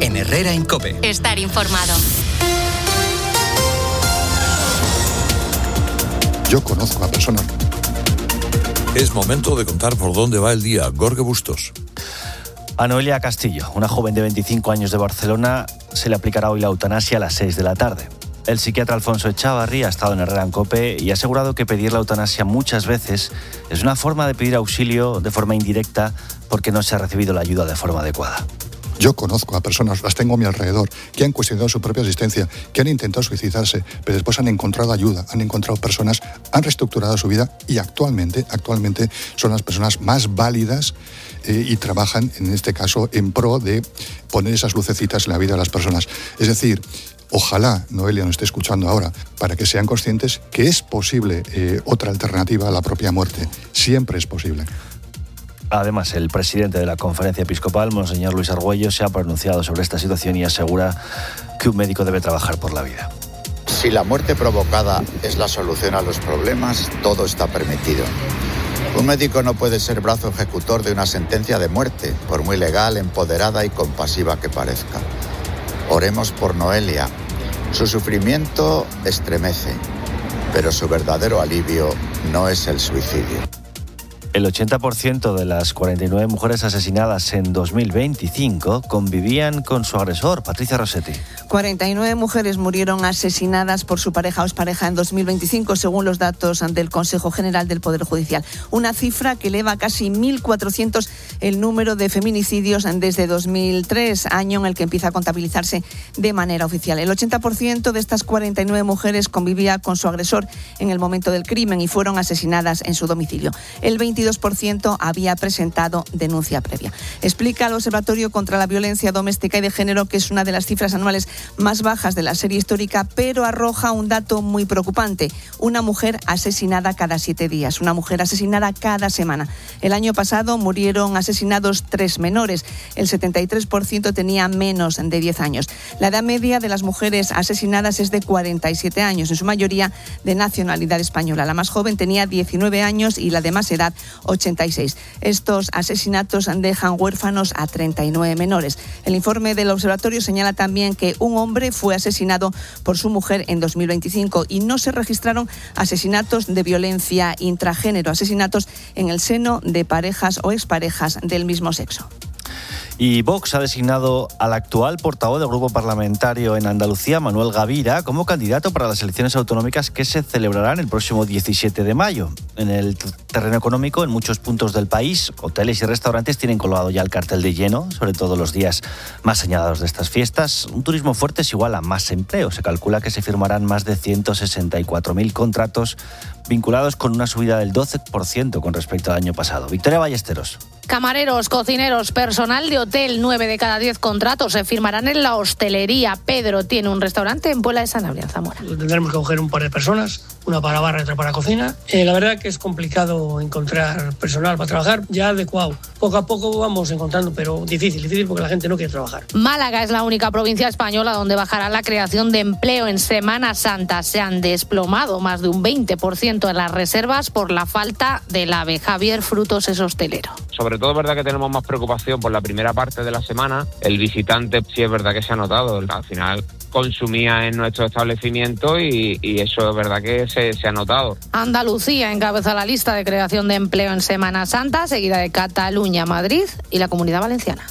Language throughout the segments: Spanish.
En Herrera Incope. Estar informado. Yo conozco a personas. Es momento de contar por dónde va el día. Gorge Bustos. A Noelia Castillo, una joven de 25 años de Barcelona, se le aplicará hoy la eutanasia a las 6 de la tarde. El psiquiatra Alfonso Echavarri ha estado en Herrera Incope y ha asegurado que pedir la eutanasia muchas veces es una forma de pedir auxilio de forma indirecta porque no se ha recibido la ayuda de forma adecuada. Yo conozco a personas, las tengo a mi alrededor, que han cuestionado su propia existencia, que han intentado suicidarse, pero después han encontrado ayuda, han encontrado personas, han reestructurado su vida y actualmente son las personas más válidas y trabajan, en este caso, en pro de poner esas lucecitas en la vida de las personas. Es decir, ojalá Noelia nos esté escuchando ahora para que sean conscientes que es posible otra alternativa a la propia muerte. Siempre es posible. Además, el presidente de la Conferencia Episcopal, Monseñor Luis Argüello, se ha pronunciado sobre esta situación y asegura que un médico debe trabajar por la vida. Si la muerte provocada es la solución a los problemas, todo está permitido. Un médico no puede ser brazo ejecutor de una sentencia de muerte, por muy legal, empoderada y compasiva que parezca. Oremos por Noelia. Su sufrimiento estremece, pero su verdadero alivio no es el suicidio. El 80% de las 49 mujeres asesinadas en 2025 convivían con su agresor, Patricia Rossetti. 49 mujeres murieron asesinadas por su pareja o expareja en 2025, según los datos del Consejo General del Poder Judicial. Una cifra que eleva a casi 1.400 el número de feminicidios desde 2003, año en el que empieza a contabilizarse de manera oficial. El 80% de estas 49 mujeres convivía con su agresor en el momento del crimen y fueron asesinadas en su domicilio. El 22% había presentado denuncia previa. Explica el Observatorio contra la Violencia Doméstica y de Género que es una de las cifras anuales más bajas de la serie histórica, pero arroja un dato muy preocupante. Una mujer asesinada cada 7 días, una mujer asesinada cada semana. El año pasado murieron asesinados 3 menores. El 73% tenía menos de 10 años. La edad media de las mujeres asesinadas es de 47 años, en su mayoría de nacionalidad española. La más joven tenía 19 años y la de más edad 86. Estos asesinatos dejan huérfanos a 39 menores. El informe del observatorio señala también que un hombre fue asesinado por su mujer en 2025 y no se registraron asesinatos de violencia intragénero, asesinatos en el seno de parejas o exparejas del mismo sexo. Y Vox ha designado al actual portavoz del grupo parlamentario en Andalucía, Manuel Gavira, como candidato para las elecciones autonómicas que se celebrarán el próximo 17 de mayo. En el terreno económico, en muchos puntos del país, hoteles y restaurantes tienen colgado ya el cartel de lleno, sobre todo los días más señalados de estas fiestas. Un turismo fuerte es igual a más empleo. Se calcula que se firmarán más de 164.000 contratos vinculados con una subida del 12% con respecto al año pasado. Victoria Ballesteros. Camareros, cocineros, personal de hotel, 9 de cada 10 contratos se firmarán en la hostelería. Pedro tiene un restaurante en Puebla de Sanabria, en Zamora. Tendremos que coger un par de personas, una para barra y otra para cocina. La verdad que es complicado encontrar personal para trabajar ya adecuado. Poco a poco vamos encontrando, pero difícil porque la gente no quiere trabajar. Málaga es la única provincia española donde bajará la creación de empleo en Semana Santa. Se han desplomado más de un 20% en las reservas por la falta del AVE. Javier Frutos es hostelero. Sobre todo es verdad que tenemos más preocupación por la primera parte de la semana. El visitante sí es verdad que se ha notado. Al final consumía en nuestro establecimiento y eso es verdad que se ha notado. Andalucía encabeza la lista de creación de empleo en Semana Santa, seguida de Cataluña, Madrid y la Comunidad Valenciana.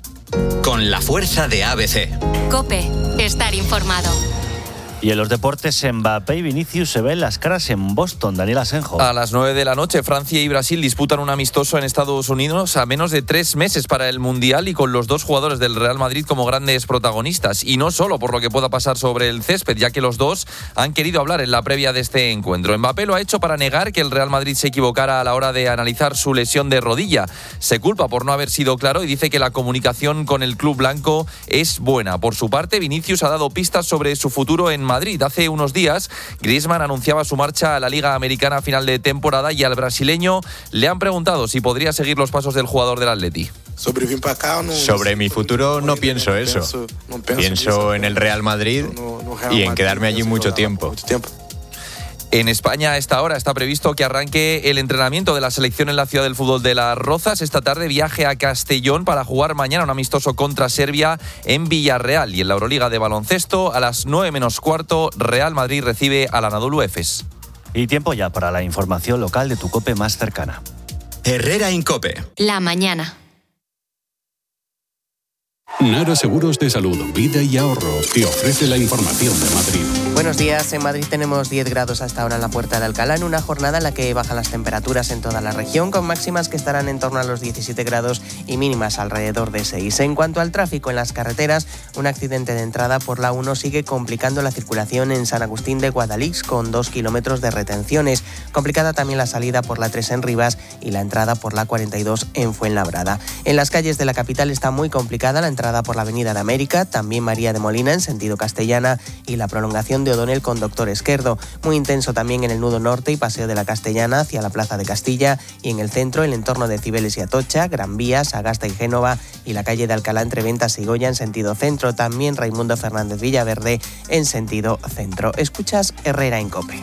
Con la fuerza de ABC. COPE. Estar informado. Y en los deportes, Mbappé y Vinicius se ven las caras en Boston. Daniel Asenjo. A las 9 de la noche, Francia y Brasil disputan un amistoso en Estados Unidos a menos de 3 meses para el Mundial y con los dos jugadores del Real Madrid como grandes protagonistas. Y no solo por lo que pueda pasar sobre el césped, ya que los dos han querido hablar en la previa de este encuentro. Mbappé lo ha hecho para negar que el Real Madrid se equivocara a la hora de analizar su lesión de rodilla. Se culpa por no haber sido claro y dice que la comunicación con el club blanco es buena. Por su parte, Vinicius ha dado pistas sobre su futuro en Madrid. Hace unos días, Griezmann anunciaba su marcha a la Liga Americana a final de temporada y al brasileño le han preguntado si podría seguir los pasos del jugador del Atleti. Sobre mi futuro no pienso eso. Pienso en el Real Madrid y en quedarme allí mucho tiempo. En España a esta hora está previsto que arranque el entrenamiento de la selección en la Ciudad del Fútbol de Las Rozas. Esta tarde viaje a Castellón para jugar mañana un amistoso contra Serbia en Villarreal. Y en la Euroliga de baloncesto, a las 9 menos cuarto, Real Madrid recibe al Anadolu Efes. Y tiempo ya para la información local de tu COPE más cercana. Herrera Incope. La mañana. Nara Seguros de Salud, Vida y Ahorro te ofrece la información de Madrid. Buenos días, en Madrid tenemos 10 grados hasta ahora en la Puerta de Alcalá, en una jornada en la que bajan las temperaturas en toda la región, con máximas que estarán en torno a los 17 grados y mínimas alrededor de 6. En cuanto al tráfico en las carreteras, un accidente de entrada por la 1 sigue complicando la circulación en San Agustín de Guadalix, con 2 kilómetros de retenciones. Complicada también la salida por la 3 en Rivas y la entrada por la 42 en Fuenlabrada. En las calles de la capital está muy complicada la entrada por la Avenida de América, también María de Molina en sentido Castellana y la prolongación de O'Donnell con Doctor Esquerdo. Muy intenso también en el nudo norte y Paseo de la Castellana hacia la Plaza de Castilla, y en el centro el entorno de Cibeles y Atocha, Gran Vía, Sagasta y Génova, y la calle de Alcalá entre Ventas y Goya en sentido centro. También Raimundo Fernández Villaverde en sentido centro. Escuchas Herrera en COPE.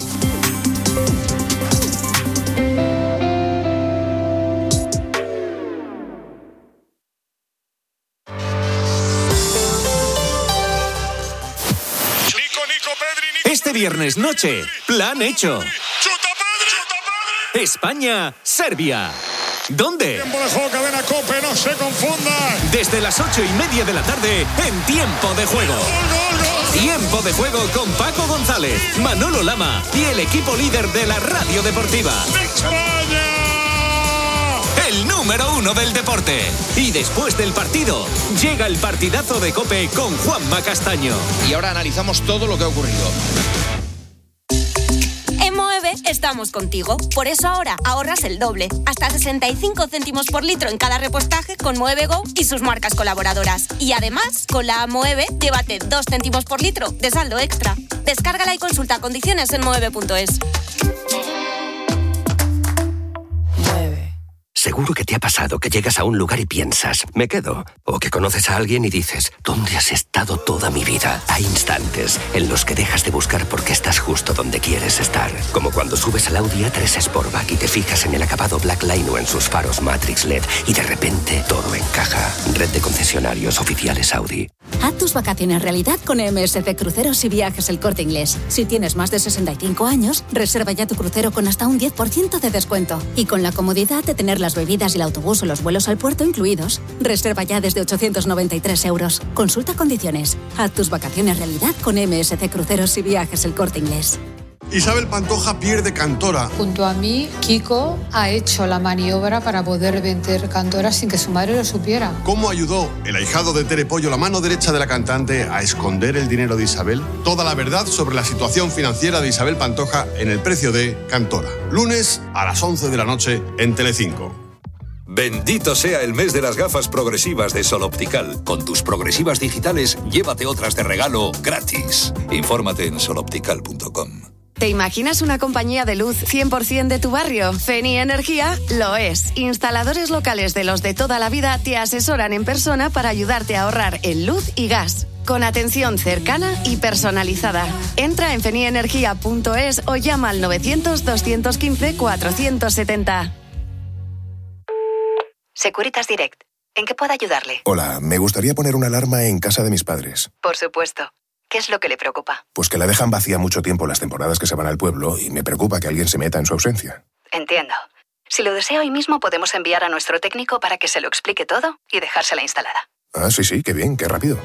Este viernes noche, plan hecho. España-Serbia. ¿Dónde? Tiempo de juego, cadena COPE, no se confundan. Desde las 8:30 de la tarde, en Tiempo de Juego. Tiempo de Juego con Paco González, Manolo Lama y el equipo líder de la radio deportiva. ¡España! El número 1 del deporte. Y después del partido, llega el partidazo de COPE con Juanma Castaño. Y ahora analizamos todo lo que ha ocurrido. En Moeve estamos contigo. Por eso ahora ahorras el doble. Hasta 65 céntimos por litro en cada repostaje con Moeve Go y sus marcas colaboradoras. Y además, con la Moeve, llévate 2 céntimos por litro de saldo extra. Descárgala y consulta condiciones en moeve.es. Seguro que te ha pasado que llegas a un lugar y piensas, me quedo. O que conoces a alguien y dices, ¿dónde has estado toda mi vida? Hay instantes en los que dejas de buscar porque estás justo donde quieres estar. Como cuando subes al Audi A3 Sportback y te fijas en el acabado Black Line o en sus faros Matrix LED y de repente todo encaja. Red de concesionarios oficiales Audi. Haz tus vacaciones realidad con MSC Cruceros y Viajes El Corte Inglés. Si tienes más de 65 años, reserva ya tu crucero con hasta un 10% de descuento. Y con la comodidad de tener las bebidas y el autobús o los vuelos al puerto incluidos. Reserva ya desde 893 euros. Consulta condiciones. Haz tus vacaciones realidad con MSC Cruceros y Viajes El Corte Inglés. Isabel Pantoja pierde Cantora. Junto a mí, Kiko ha hecho la maniobra para poder vender Cantora sin que su madre lo supiera. ¿Cómo ayudó el ahijado de Tere Pollo, la mano derecha de la cantante, a esconder el dinero de Isabel? Toda la verdad sobre la situación financiera de Isabel Pantoja en El precio de Cantora. Lunes a las 11 de la noche en Telecinco. Bendito sea el mes de las gafas progresivas de Sol Optical. Con tus progresivas digitales, llévate otras de regalo gratis. Infórmate en soloptical.com. ¿Te imaginas una compañía de luz 100% de tu barrio? Feni Energía lo es. Instaladores locales de los de toda la vida te asesoran en persona para ayudarte a ahorrar en luz y gas. Con atención cercana y personalizada. Entra en fenienergia.es o llama al 900-215-470. Securitas Direct. ¿En qué puedo ayudarle? Hola, me gustaría poner una alarma en casa de mis padres. Por supuesto. ¿Qué es lo que le preocupa? Pues que la dejan vacía mucho tiempo las temporadas que se van al pueblo y me preocupa que alguien se meta en su ausencia. Entiendo. Si lo desea hoy mismo podemos enviar a nuestro técnico para que se lo explique todo y dejársela instalada. Ah, sí, qué bien, qué rápido.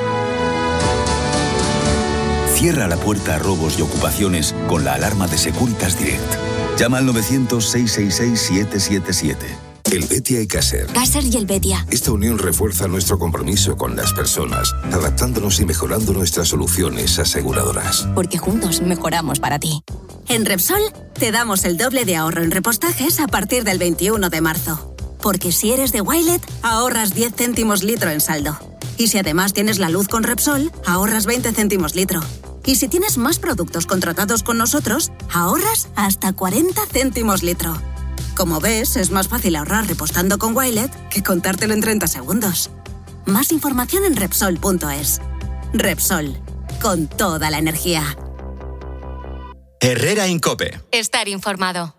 Cierra la puerta a robos y ocupaciones con la alarma de Securitas Direct. Llama al 900-666-777. Helvetia y Caser. Caser y Helvetia. Esta unión refuerza nuestro compromiso con las personas, adaptándonos y mejorando nuestras soluciones aseguradoras. Porque juntos mejoramos para ti. En Repsol te damos el doble de ahorro en repostajes a partir del 21 de marzo. Porque si eres de Wilet, ahorras 10 céntimos litro en saldo. Y si además tienes la luz con Repsol, ahorras 20 céntimos litro. Y si tienes más productos contratados con nosotros, ahorras hasta 40 céntimos litro. Como ves, es más fácil ahorrar repostando con Wilet que contártelo en 30 segundos. Más información en Repsol.es. Repsol, con toda la energía. Herrera Incope. Estar informado.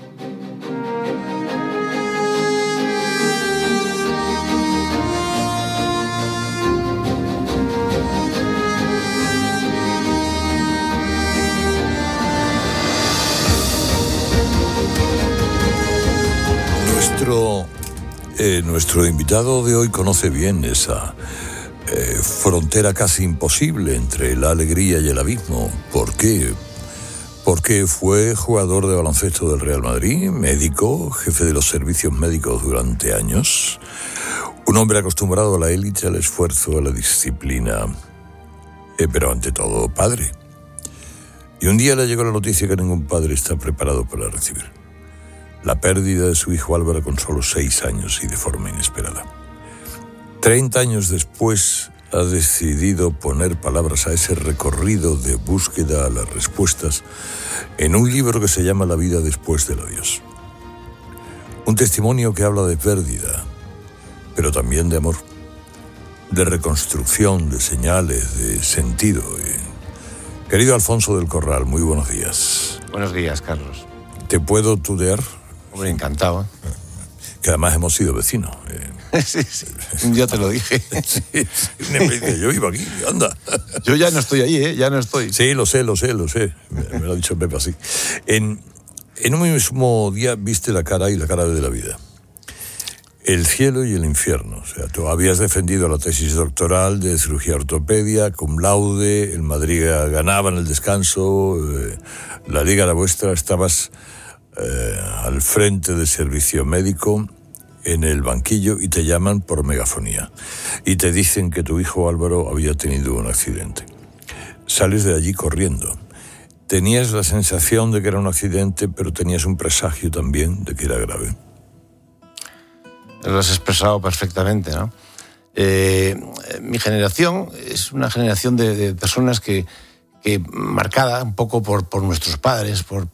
Nuestro invitado de hoy conoce bien esa frontera casi imposible entre la alegría y el abismo. ¿Por qué? Porque fue jugador de baloncesto del Real Madrid, médico, jefe de los servicios médicos durante años, un hombre acostumbrado a la élite, al esfuerzo, a la disciplina, pero ante todo padre. Y un día le llegó la noticia que ningún padre está preparado para recibir: la pérdida de su hijo Álvaro con solo 6 años y de forma inesperada. 30 años después ha decidido poner palabras a ese recorrido de búsqueda a las respuestas en un libro que se llama La vida después del adiós. Un testimonio que habla de pérdida, pero también de amor, de reconstrucción, de señales, de sentido. Querido Alfonso del Corral, muy buenos días. Buenos días, Carlos. ¿Te puedo tutear? Hombre, encantado. Que además hemos sido vecinos. Sí. Un día te lo dije. Sí. Me dice, yo vivo aquí, anda. Yo ya no estoy ahí, ya no estoy. Sí, lo sé. Me lo ha dicho Pepe así. En un mismo día viste la cara y la cara de la vida. El cielo y el infierno. O sea, tú habías defendido la tesis doctoral de cirugía ortopedia, cum laude, el Madrid ganaba en el descanso, la liga era vuestra, estabas al frente del servicio médico, en el banquillo, y te llaman por megafonía y te dicen que tu hijo Álvaro había tenido un accidente. Sales de allí corriendo. Tenías la sensación de que era un accidente, pero tenías un presagio también de que era grave. Lo has expresado perfectamente, ¿no? Mi generación es una generación de personas que marcada un poco por nuestros padres, por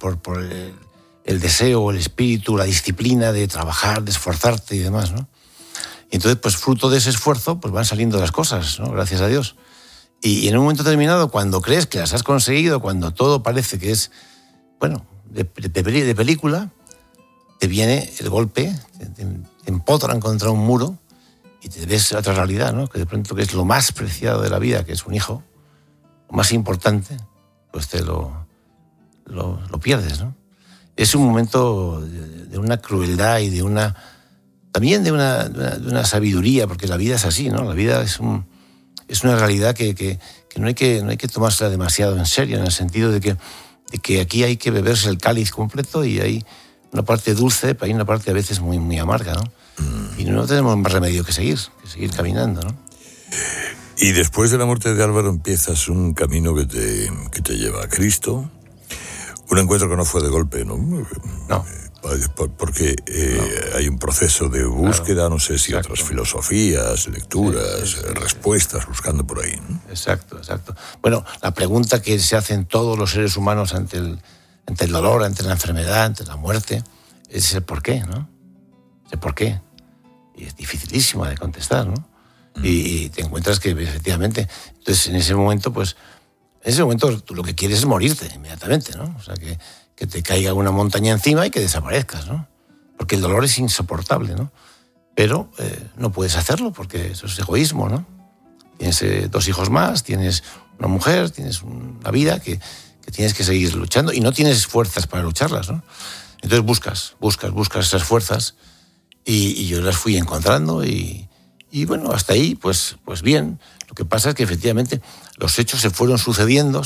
el deseo, el espíritu, la disciplina de trabajar, de esforzarte y demás, ¿no? Y entonces, pues fruto de ese esfuerzo, pues van saliendo las cosas, ¿no? Gracias a Dios. Y en un momento determinado, cuando crees que las has conseguido, cuando todo parece que es, bueno, de película, te viene el golpe, te empotran contra un muro y te ves otra realidad, ¿no? Que de pronto, que es lo más preciado de la vida, que es un hijo, lo más importante, pues te lo pierdes, ¿no? Es un momento de una crueldad y también de una sabiduría, porque la vida es así, ¿no? La vida es una realidad que no hay que tomársela demasiado en serio, en el sentido de que aquí hay que beberse el cáliz completo y hay una parte dulce, pero hay una parte a veces muy, muy amarga, ¿no? Y no tenemos más remedio que seguir caminando, ¿no? Y después de la muerte de Álvaro empiezas un camino que te lleva a Cristo. Un encuentro que no fue de golpe, ¿no? No. Porque hay un proceso de búsqueda, claro, no sé si exacto, otras filosofías, lecturas, sí. Respuestas, buscando por ahí, ¿no? Exacto. Bueno, la pregunta que se hacen todos los seres humanos ante el dolor, ante la enfermedad, ante la muerte, es el por qué, ¿no? El por qué. Y es dificilísima de contestar, ¿no? Y te encuentras que, efectivamente, entonces en ese momento, pues, tú lo que quieres es morirte inmediatamente, ¿no? O sea, que te caiga una montaña encima y que desaparezcas, ¿no? Porque el dolor es insoportable, ¿no? Pero no puedes hacerlo porque eso es egoísmo, ¿no? Tienes 2 hijos más, tienes una mujer, tienes una vida que tienes que seguir luchando y no tienes fuerzas para lucharlas, ¿no? Entonces buscas esas fuerzas y yo las fui encontrando y bueno, hasta ahí, pues bien. Lo que pasa es que efectivamente los hechos se fueron sucediendo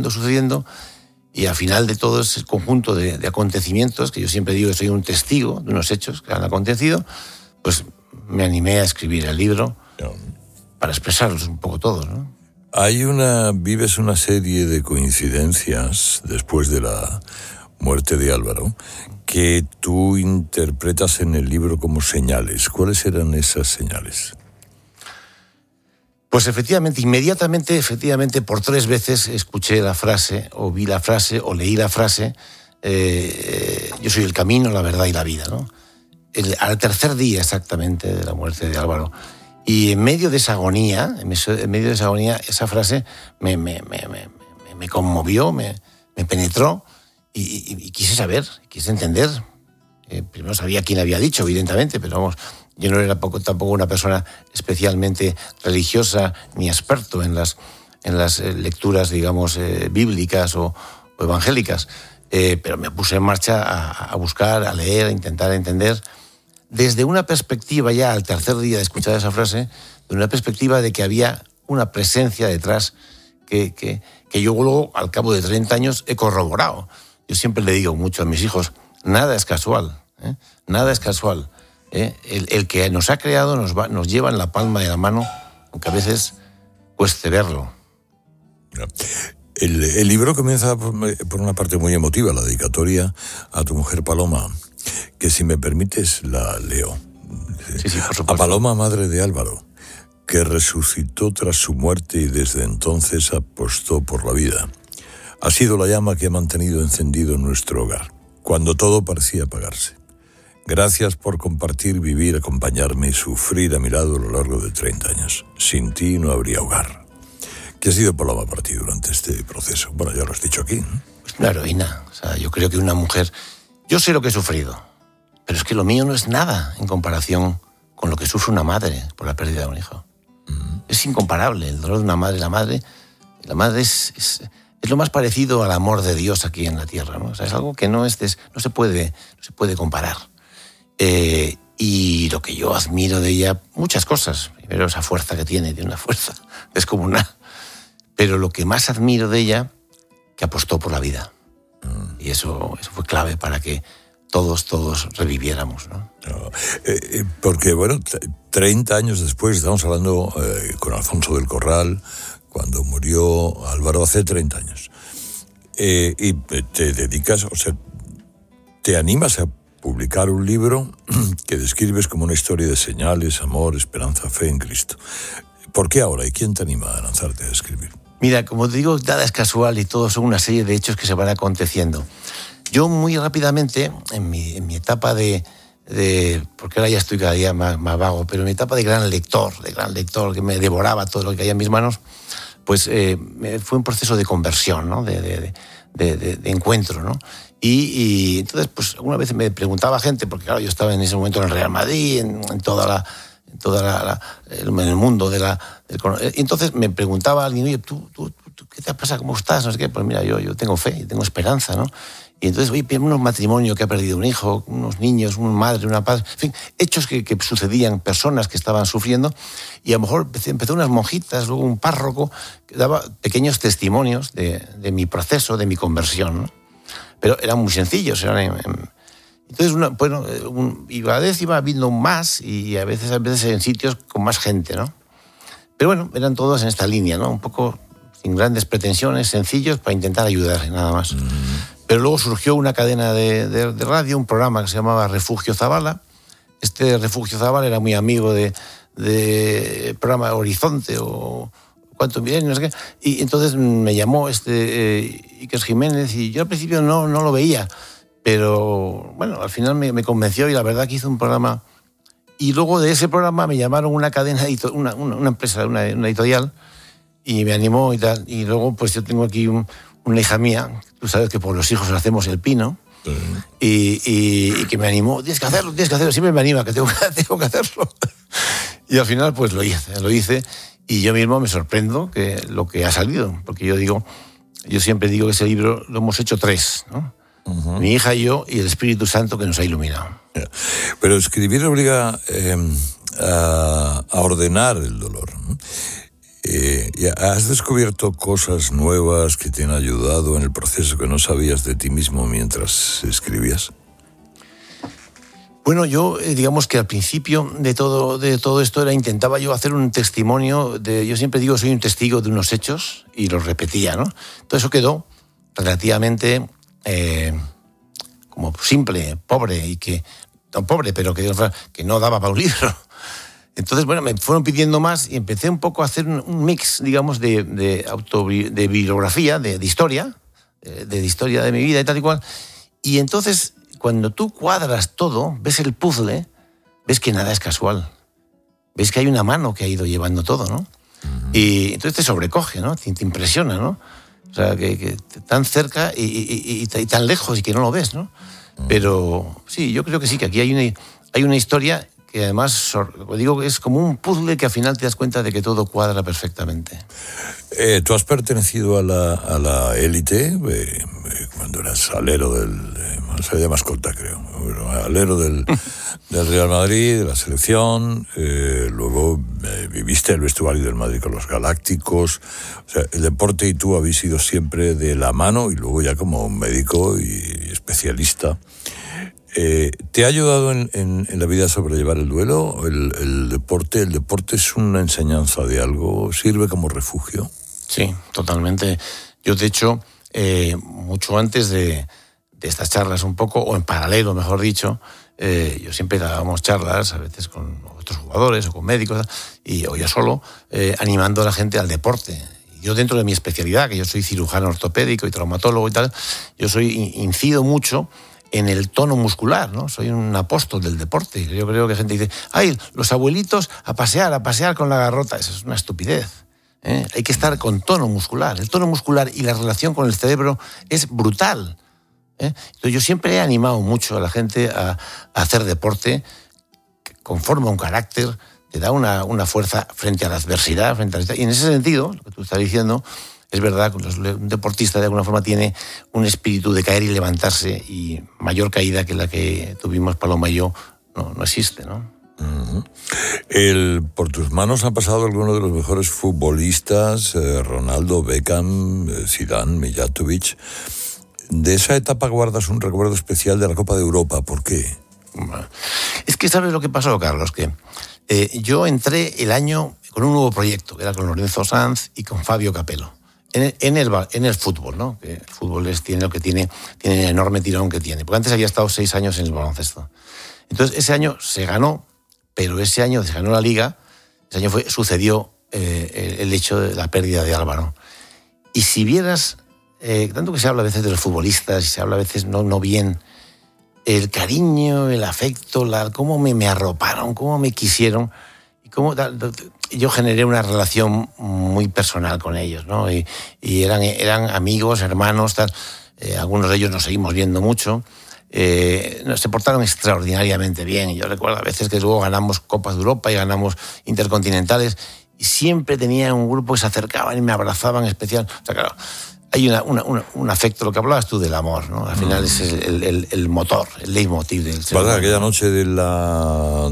y al final de todo ese conjunto de acontecimientos, que yo siempre digo que soy un testigo de unos hechos que han acontecido, pues me animé a escribir el libro para expresarlos un poco todos, ¿no? Vives una serie de coincidencias después de la muerte de Álvaro que tú interpretas en el libro como señales. ¿Cuáles eran esas señales? Pues inmediatamente, por 3 veces escuché la frase, o vi la frase, o leí la frase, yo soy el camino, la verdad y la vida, ¿no? Al tercer día exactamente de la muerte de Álvaro. Y en medio de esa agonía, esa frase me conmovió, me me penetró y quise saber, quise entender. Primero sabía quién había dicho, evidentemente, pero vamos, yo no era tampoco una persona especialmente religiosa ni experto en las lecturas, digamos, bíblicas o evangélicas. Pero me puse en marcha a buscar, a leer, a intentar entender, desde una perspectiva ya al tercer día de escuchar esa frase, de una perspectiva de que había una presencia detrás que yo luego, al cabo de 30 años, he corroborado. Yo siempre le digo mucho a mis hijos, nada es casual, nada es casual. El que nos ha creado nos lleva en la palma de la mano, aunque a veces cueste verlo. El libro comienza por una parte muy emotiva, la dedicatoria a tu mujer Paloma, que si me permites la leo. Sí, por supuesto. A Paloma, madre de Álvaro, que resucitó tras su muerte y desde entonces apostó por la vida. Ha sido la llama que ha mantenido encendido nuestro hogar, cuando todo parecía apagarse. Gracias por compartir, vivir, acompañarme y sufrir a mi lado a lo largo de 30 años. Sin ti no habría hogar. ¿Qué ha sido Paloma para ti durante este proceso? Bueno, ya lo has dicho aquí, ¿no? Pues una heroína. O sea, yo creo que una mujer... Yo sé lo que he sufrido, pero es que lo mío no es nada en comparación con lo que sufre una madre por la pérdida de un hijo. Es incomparable el dolor de una madre. La madre es lo más parecido al amor de Dios aquí en la tierra, ¿no? O sea, es algo que no se puede comparar. Y lo que yo admiro de ella, muchas cosas. Primero, esa fuerza que tiene una fuerza descomunal. Pero lo que más admiro de ella, que apostó por la vida. Y eso fue clave para que todos reviviéramos, ¿no? Porque, bueno, 30 años después, estamos hablando con Alfonso del Corral, cuando murió Álvaro hace 30 años. Y te dedicas, o sea, te animas a publicar un libro que describes como una historia de señales, amor, esperanza, fe en Cristo. ¿Por qué ahora? ¿Y quién te anima a lanzarte a escribir? Mira, como te digo, nada es casual y todo son una serie de hechos que se van aconteciendo. Yo muy rápidamente, en mi etapa de porque ahora ya estoy cada día más vago, pero en mi etapa de gran lector, que me devoraba todo lo que caía en mis manos, pues fue un proceso de conversión, ¿no? de encuentro, ¿no? Y entonces, pues alguna vez me preguntaba gente, porque claro, yo estaba en ese momento en el Real Madrid, en el mundo y entonces me preguntaba alguien, oye, ¿tú qué te pasa? ¿Cómo estás? No sé qué. Pues mira, yo tengo fe y tengo esperanza, ¿no? Y entonces, oye, un matrimonio que ha perdido un hijo, unos niños, una madre, una padre, en fin, hechos que sucedían, personas que estaban sufriendo, y a lo mejor empezó unas monjitas, luego un párroco, que daba pequeños testimonios de mi proceso, de mi conversión, ¿no? Pero eran muy sencillos, entonces, cada vez iba viendo más y a veces en sitios con más gente, ¿no? Pero bueno, eran todos en esta línea, ¿no? Un poco sin grandes pretensiones, sencillos, para intentar ayudar, nada más. Pero luego surgió una cadena de radio, un programa que se llamaba Refugio Zabala. Este Refugio Zabala era muy amigo de programa Horizonte o Cuántos Milenios, no sé qué. Y entonces me llamó Iker Jiménez y yo al principio no lo veía. Pero bueno, al final me convenció y la verdad que hizo un programa. Y luego de ese programa me llamaron una cadena, una empresa, una editorial, y me animó y tal. Y luego pues yo tengo aquí una hija mía, tú sabes que por los hijos le hacemos el pino, y que me animó, tienes que hacerlo, siempre me anima, que tengo que hacerlo. Y al final pues lo hice, y yo mismo me sorprendo que lo que ha salido, porque yo siempre digo que ese libro lo hemos hecho 3, ¿no? Mi hija y yo, y el Espíritu Santo que nos ha iluminado. Pero escribir obliga a ordenar el dolor, ¿no? ¿Has descubierto cosas nuevas que te han ayudado en el proceso que no sabías de ti mismo mientras escribías? Bueno, yo digamos que al principio de todo esto intentaba yo hacer un testimonio yo siempre digo, soy un testigo de unos hechos, y los repetía, ¿no? Todo eso quedó relativamente como simple, pobre, no pobre, pero que no daba para un libro. Entonces, bueno, me fueron pidiendo más y empecé un poco a hacer un mix, digamos, de bibliografía, de historia, de historia de mi vida y tal y cual. Y entonces, cuando tú cuadras todo, ves el puzzle, ves que nada es casual. Ves que hay una mano que ha ido llevando todo, ¿no? Y entonces te sobrecoge, ¿no? Te impresiona, ¿no? O sea, que tan cerca y tan lejos y que no lo ves, ¿no? Pero sí, yo creo que sí, que aquí hay una historia que además, digo, es como un puzzle que al final te das cuenta de que todo cuadra perfectamente. Tú has pertenecido a la élite cuando eras alero se llama escolta, creo, alero del Real Madrid, de la selección, luego viviste el vestuario del Madrid con los Galácticos. O sea, el deporte y tú habéis ido siempre de la mano, y luego ya como médico y especialista. ¿Te ha ayudado en la vida a sobrellevar el duelo? ¿El deporte es una enseñanza de algo? ¿Sirve como refugio? Sí, totalmente. Yo, de hecho, mucho antes de estas charlas un poco, o en paralelo, mejor dicho, yo siempre dábamos charlas, a veces con otros jugadores o con médicos, o yo solo, animando a la gente al deporte. Yo, dentro de mi especialidad, que yo soy cirujano ortopédico y traumatólogo y tal, incido mucho en el tono muscular, ¿no? Soy un apóstol del deporte. Yo creo que gente dice, ¡ay, los abuelitos a pasear con la garrota! Eso es una estupidez. Hay que estar con tono muscular. El tono muscular y la relación con el cerebro es brutal. Entonces, yo siempre he animado mucho a la gente a hacer deporte, que conforma un carácter, te da una fuerza frente a la adversidad. Y en ese sentido, lo que tú estás diciendo, es verdad que un deportista de alguna forma tiene un espíritu de caer y levantarse, y mayor caída que la que tuvimos Paloma y yo no existe, ¿no? Uh-huh. Por tus manos han pasado algunos de los mejores futbolistas, Ronaldo, Beckham, Zidane, Mijatovic. De esa etapa guardas un recuerdo especial de la Copa de Europa. ¿Por qué? Es que ¿sabes lo que pasó, Carlos? Que yo entré el año con un nuevo proyecto, que era con Lorenzo Sanz y con Fabio Capello. En el fútbol, ¿no? Que el fútbol tiene lo que tiene el enorme tirón que tiene. Porque antes había estado 6 años en el baloncesto. Entonces, ese año se ganó, pero ese año se ganó la Liga, ese año sucedió el hecho de la pérdida de Álvaro. Y si vieras, tanto que se habla a veces de los futbolistas, y se habla a veces no bien, el cariño, el afecto, cómo me arroparon, cómo me quisieron, y cómo yo generé una relación muy personal con ellos, ¿no? Y eran amigos, hermanos, tal. Algunos de ellos nos seguimos viendo mucho. Se portaron extraordinariamente bien. Y yo recuerdo a veces que luego ganamos Copas de Europa y ganamos Intercontinentales, y siempre tenía un grupo que se acercaban y me abrazaban especial. O sea, claro, hay un afecto, lo que hablabas tú del amor, ¿no? Al final es el motor, el leitmotiv del ser humano. Aquella noche de la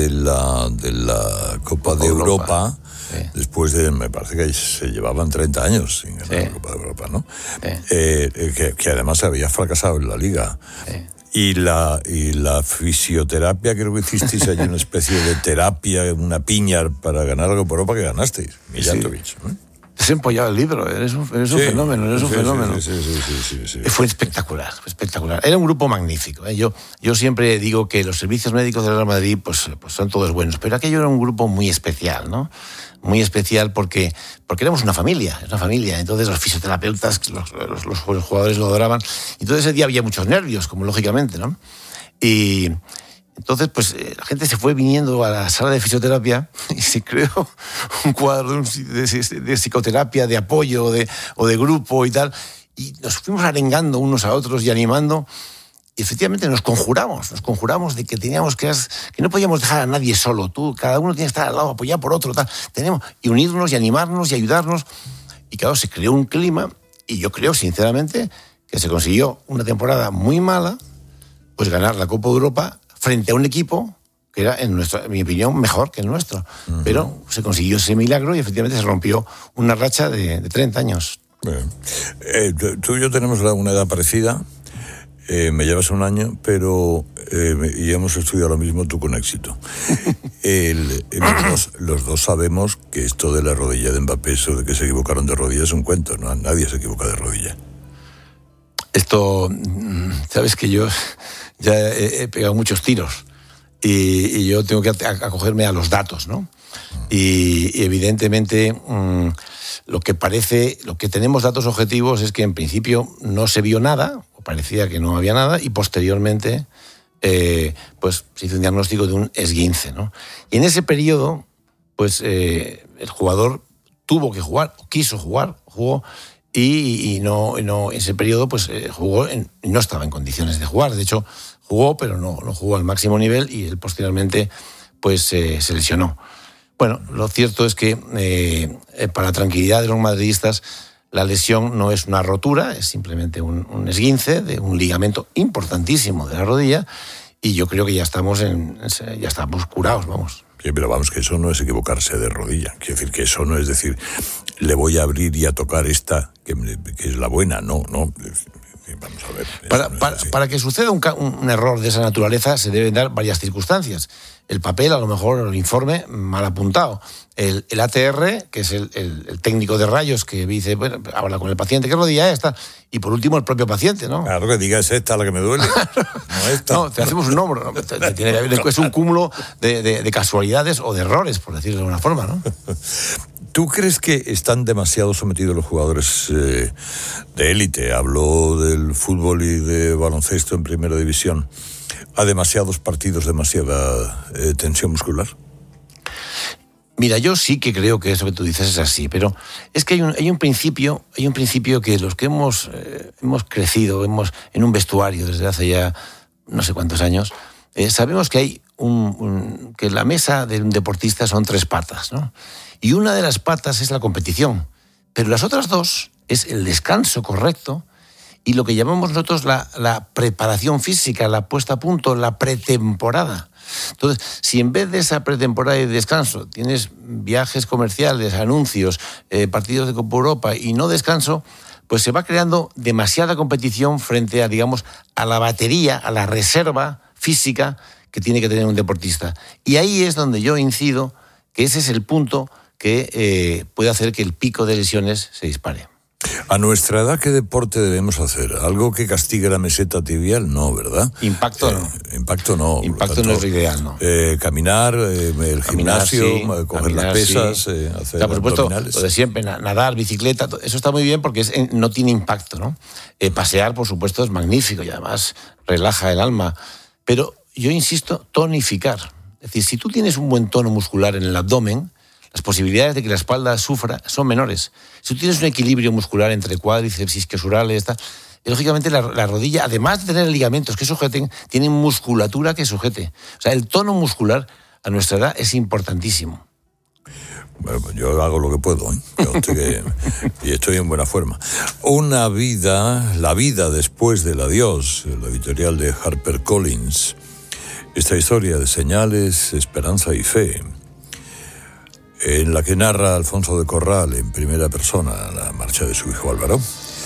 Copa de Europa, sí. Después me parece que se llevaban 30 años sin ganar la Copa de Europa, ¿no? Sí. Que además había fracasado en la Liga. Sí. Y la fisioterapia, creo que hicisteis allí una especie de terapia, una piña para ganar la Copa de Europa, que ganasteis, Mijatovic, sí. ¿No? Has empollado el libro, eres un fenómeno, eres un fenómeno. Sí. Fue espectacular. Era un grupo magnífico. Yo siempre digo que los servicios médicos del Real Madrid pues son todos buenos, pero aquello era un grupo muy especial, ¿no? Muy especial porque éramos una familia. Entonces los fisioterapeutas, los jugadores lo adoraban. Entonces ese día había muchos nervios, como lógicamente, ¿no? Y entonces, pues la gente se fue viniendo a la sala de fisioterapia y se creó un cuadro de psicoterapia, de apoyo o de grupo y tal. Y nos fuimos arengando unos a otros y animando. Y efectivamente nos conjuramos de que teníamos que no podíamos dejar a nadie solo. Cada uno tiene que estar al lado, apoyado por otro, tal. Y unirnos y animarnos y ayudarnos. Y claro, se creó un clima, y yo creo, sinceramente, que se consiguió una temporada muy mala, pues ganar la Copa de Europa frente a un equipo que era, en mi opinión, mejor que el nuestro. Uh-huh. Pero se consiguió ese milagro y efectivamente se rompió una racha de 30 años. Tú y yo tenemos una edad parecida. Me llevas un año, pero y hemos estudiado lo mismo, tú con éxito. Los dos sabemos que esto de la rodilla de Mbappé, eso de que se equivocaron de rodilla, es un cuento, ¿no? Nadie se equivoca de rodilla. Esto, sabes que yo ya he pegado muchos tiros y yo tengo que acogerme a los datos, ¿no? Y evidentemente lo que tenemos datos objetivos es que en principio no se vio nada, o parecía que no había nada, y posteriormente pues se hizo un diagnóstico de un esguince, ¿no? Y en ese periodo pues el jugador tuvo que jugar, o quiso jugar, jugó, y no en ese periodo pues jugó, no estaba en condiciones de jugar. De hecho, jugó, pero no jugó al máximo nivel y él posteriormente pues se lesionó. Bueno, lo cierto es que para la tranquilidad de los madridistas, la lesión no es una rotura, es simplemente un esguince de un ligamento importantísimo de la rodilla, y yo creo que ya estamos curados, vamos. Sí, pero vamos, que eso no es equivocarse de rodilla. Quiero decir que eso no es decir, le voy a abrir y a tocar esta, que es la buena, no. Vamos a ver. Para que suceda un error de esa naturaleza se deben dar varias circunstancias. El papel, a lo mejor, el informe mal apuntado. El ATR, que es el técnico de rayos que dice, bueno, habla con el paciente, ¿qué rodilla es esta? Y por último, el propio paciente, ¿no? Claro, que diga, es esta la que me duele. No esta. No, te hacemos un hombro. ¿No? Es un cúmulo de casualidades o de errores, por decirlo de alguna forma, ¿no? ¿Tú crees que están demasiado sometidos los jugadores de élite? Hablo del fútbol y de baloncesto en primera división. ¿A demasiados partidos, demasiada tensión muscular? Mira, yo sí que creo que eso que tú dices es así, pero es que hay un principio que los que hemos crecido en un vestuario desde hace ya no sé cuántos años, sabemos que hay que la mesa de un deportista son 3 patas, ¿no? Y una de las patas es la competición, pero las otras 2 es el descanso correcto y lo que llamamos nosotros la preparación física, la puesta a punto, la pretemporada. Entonces, si en vez de esa pretemporada y descanso tienes viajes comerciales, anuncios, partidos de Copa Europa y no descanso, pues se va creando demasiada competición frente a, digamos, a la batería, a la reserva física que tiene que tener un deportista. Y ahí es donde yo incido que ese es el punto que puede hacer que el pico de lesiones se dispare. A nuestra edad, ¿qué deporte debemos hacer? ¿Algo que castigue la meseta tibial? No, ¿verdad? Impacto no. Impacto no. Impacto no es lo ideal, ¿no? Caminar, el gimnasio, sí, coger las pesas, sí. hacer por supuesto, abdominales. Lo de siempre, nadar, bicicleta, eso está muy bien porque no tiene impacto, ¿no? Pasear, por supuesto, es magnífico y además relaja el alma. Pero yo insisto, tonificar. Es decir, si tú tienes un buen tono muscular en el abdomen, las posibilidades de que la espalda sufra son menores. Si tú tienes un equilibrio muscular entre cuádriceps, isquiosurales, lógicamente la rodilla, además de tener ligamentos que sujeten, tiene musculatura que sujete. O sea, el tono muscular a nuestra edad es importantísimo. Bueno, pues yo hago lo que puedo, y estoy en buena forma. La vida después del adiós, la editorial de HarperCollins. Esta historia de señales, esperanza y fe, en la que narra Alfonso de Corral en primera persona la marcha de su hijo Álvaro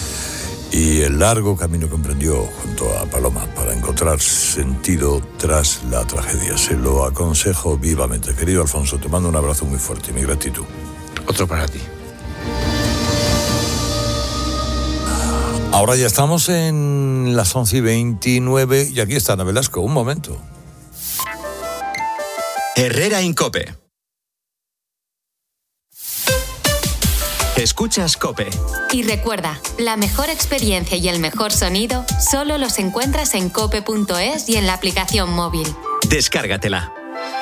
y el largo camino que emprendió junto a Paloma para encontrar sentido tras la tragedia. Se lo aconsejo vivamente. Querido Alfonso, te mando un abrazo muy fuerte y mi gratitud. Otro para ti. Ahora ya estamos en las 11:29 y aquí está Ana Velasco. Un momento. Herrera Incope. Escuchas COPE. Y recuerda, la mejor experiencia y el mejor sonido solo los encuentras en cope.es y en la aplicación móvil. Descárgatela.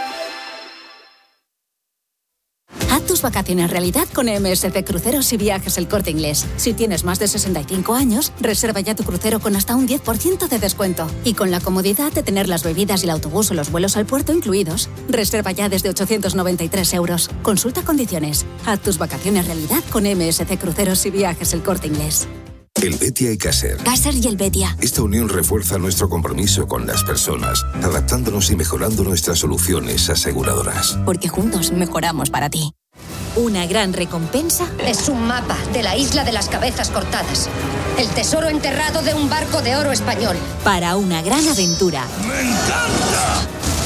Haz tus vacaciones realidad con MSC Cruceros y Viajes El Corte Inglés. Si tienes más de 65 años, reserva ya tu crucero con hasta un 10% de descuento. Y con la comodidad de tener las bebidas y el autobús o los vuelos al puerto incluidos, reserva ya desde 893 euros. Consulta condiciones. Haz tus vacaciones realidad con MSC Cruceros y Viajes El Corte Inglés. El Betia y Caser. Caser y el Betia. Esta unión refuerza nuestro compromiso con las personas, adaptándonos y mejorando nuestras soluciones aseguradoras. Porque juntos mejoramos para ti. Una gran recompensa es un mapa de la isla de las cabezas cortadas. El tesoro enterrado de un barco de oro español. Para una gran aventura. ¡Me encanta!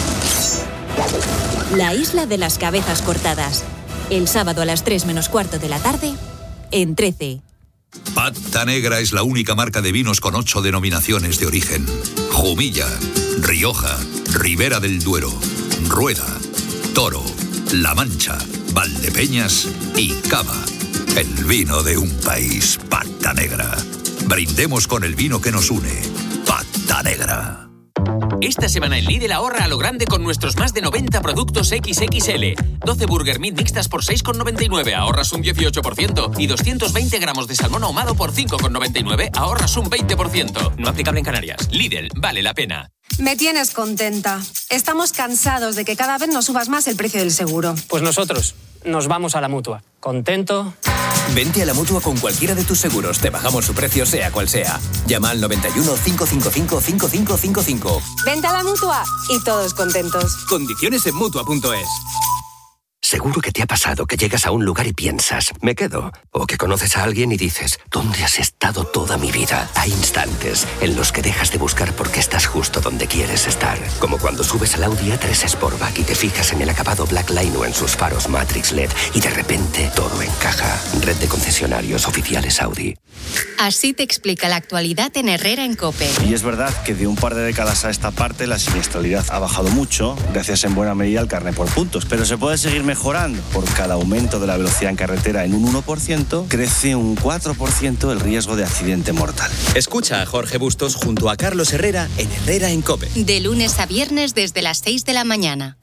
La isla de las cabezas cortadas. El sábado a las 3:15 de la tarde, en 13. Pata Negra es la única marca de vinos con 8 denominaciones de origen. Jumilla, Rioja, Ribera del Duero, Rueda, Toro, La Mancha, Valdepeñas y Cava. El vino de un país, Pata Negra. Brindemos con el vino que nos une. Pata Negra. Esta semana en Lidl ahorra a lo grande con nuestros más de 90 productos XXL. 12 Burger Meat mixtas por 6,99, ahorras un 18%. Y 220 gramos de salmón ahumado por 5,99, ahorras un 20%. No aplicable en Canarias. Lidl, vale la pena. Me tienes contenta. Estamos cansados de que cada vez nos subas más el precio del seguro. Pues nosotros nos vamos a la Mutua. ¿Contento? Vente a la Mutua con cualquiera de tus seguros. Te bajamos su precio sea cual sea. Llama al 91 555 5555. Vente a la Mutua y todos contentos. Condiciones en Mutua.es. Seguro que te ha pasado que llegas a un lugar y piensas, me quedo. O que conoces a alguien y dices, ¿dónde has estado toda mi vida? Hay instantes en los que dejas de buscar porque estás justo donde quieres estar. Como cuando subes al Audi A3 Sportback y te fijas en el acabado Black Line o en sus faros Matrix LED y de repente todo encaja. Red de concesionarios oficiales Audi. Así te explica la actualidad en Herrera en COPE. Y es verdad que de un par de décadas a esta parte la siniestralidad ha bajado mucho, gracias en buena medida al carné por puntos. Pero se puede seguir mejorando. Por cada aumento de la velocidad en carretera en un 1%, crece un 4% el riesgo de accidente mortal. Escucha a Jorge Bustos junto a Carlos Herrera en Herrera en COPE. De lunes a viernes desde las 6 de la mañana.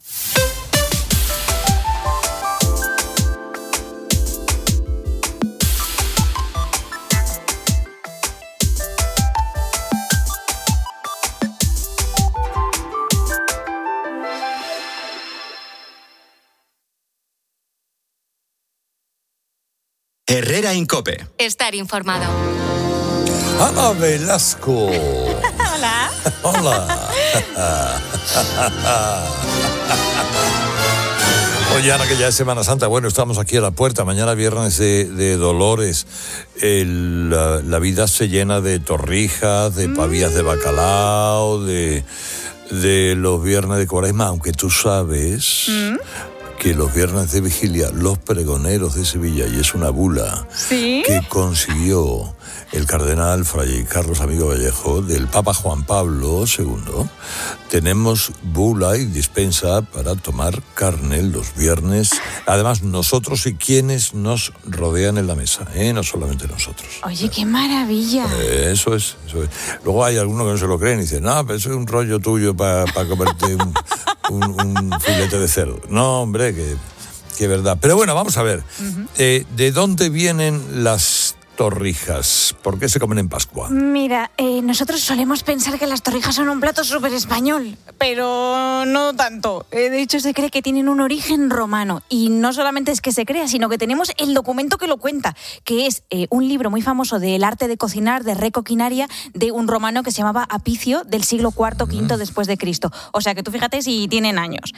Herrera en COPE. Estar informado. Ana Velasco. Hola. Hola. Oye, Ana, que ya es Semana Santa. Bueno, estamos aquí a la puerta. Mañana viernes de Dolores. La vida se llena de torrijas, de pavillas de bacalao, de los viernes de Cuaresma, aunque tú sabes que los viernes de vigilia, los pregoneros de Sevilla, y es una bula que consiguió el cardenal Fray Carlos Amigo Vallejo del Papa Juan Pablo II, tenemos bula y dispensa para tomar carne los viernes. Además, nosotros y quienes nos rodean en la mesa, no solamente nosotros. Oye, qué maravilla. Eso es. Luego hay algunos que no se lo creen y dicen, no, pero eso es un rollo tuyo para comerte un filete de cerdo. No, hombre, que verdad. Pero bueno, vamos a ver. ¿De dónde vienen las torrijas? ¿Por qué se comen en Pascua? Mira, nosotros solemos pensar que las torrijas son un plato súper español, pero no tanto. De hecho, se cree que tienen un origen romano. Y no solamente es que se crea, sino que tenemos el documento que lo cuenta, que es un libro muy famoso del arte de cocinar, de recoquinaria, de un romano que se llamaba Apicio, del siglo IV, V después de Cristo. O sea, que tú fíjate si tienen años.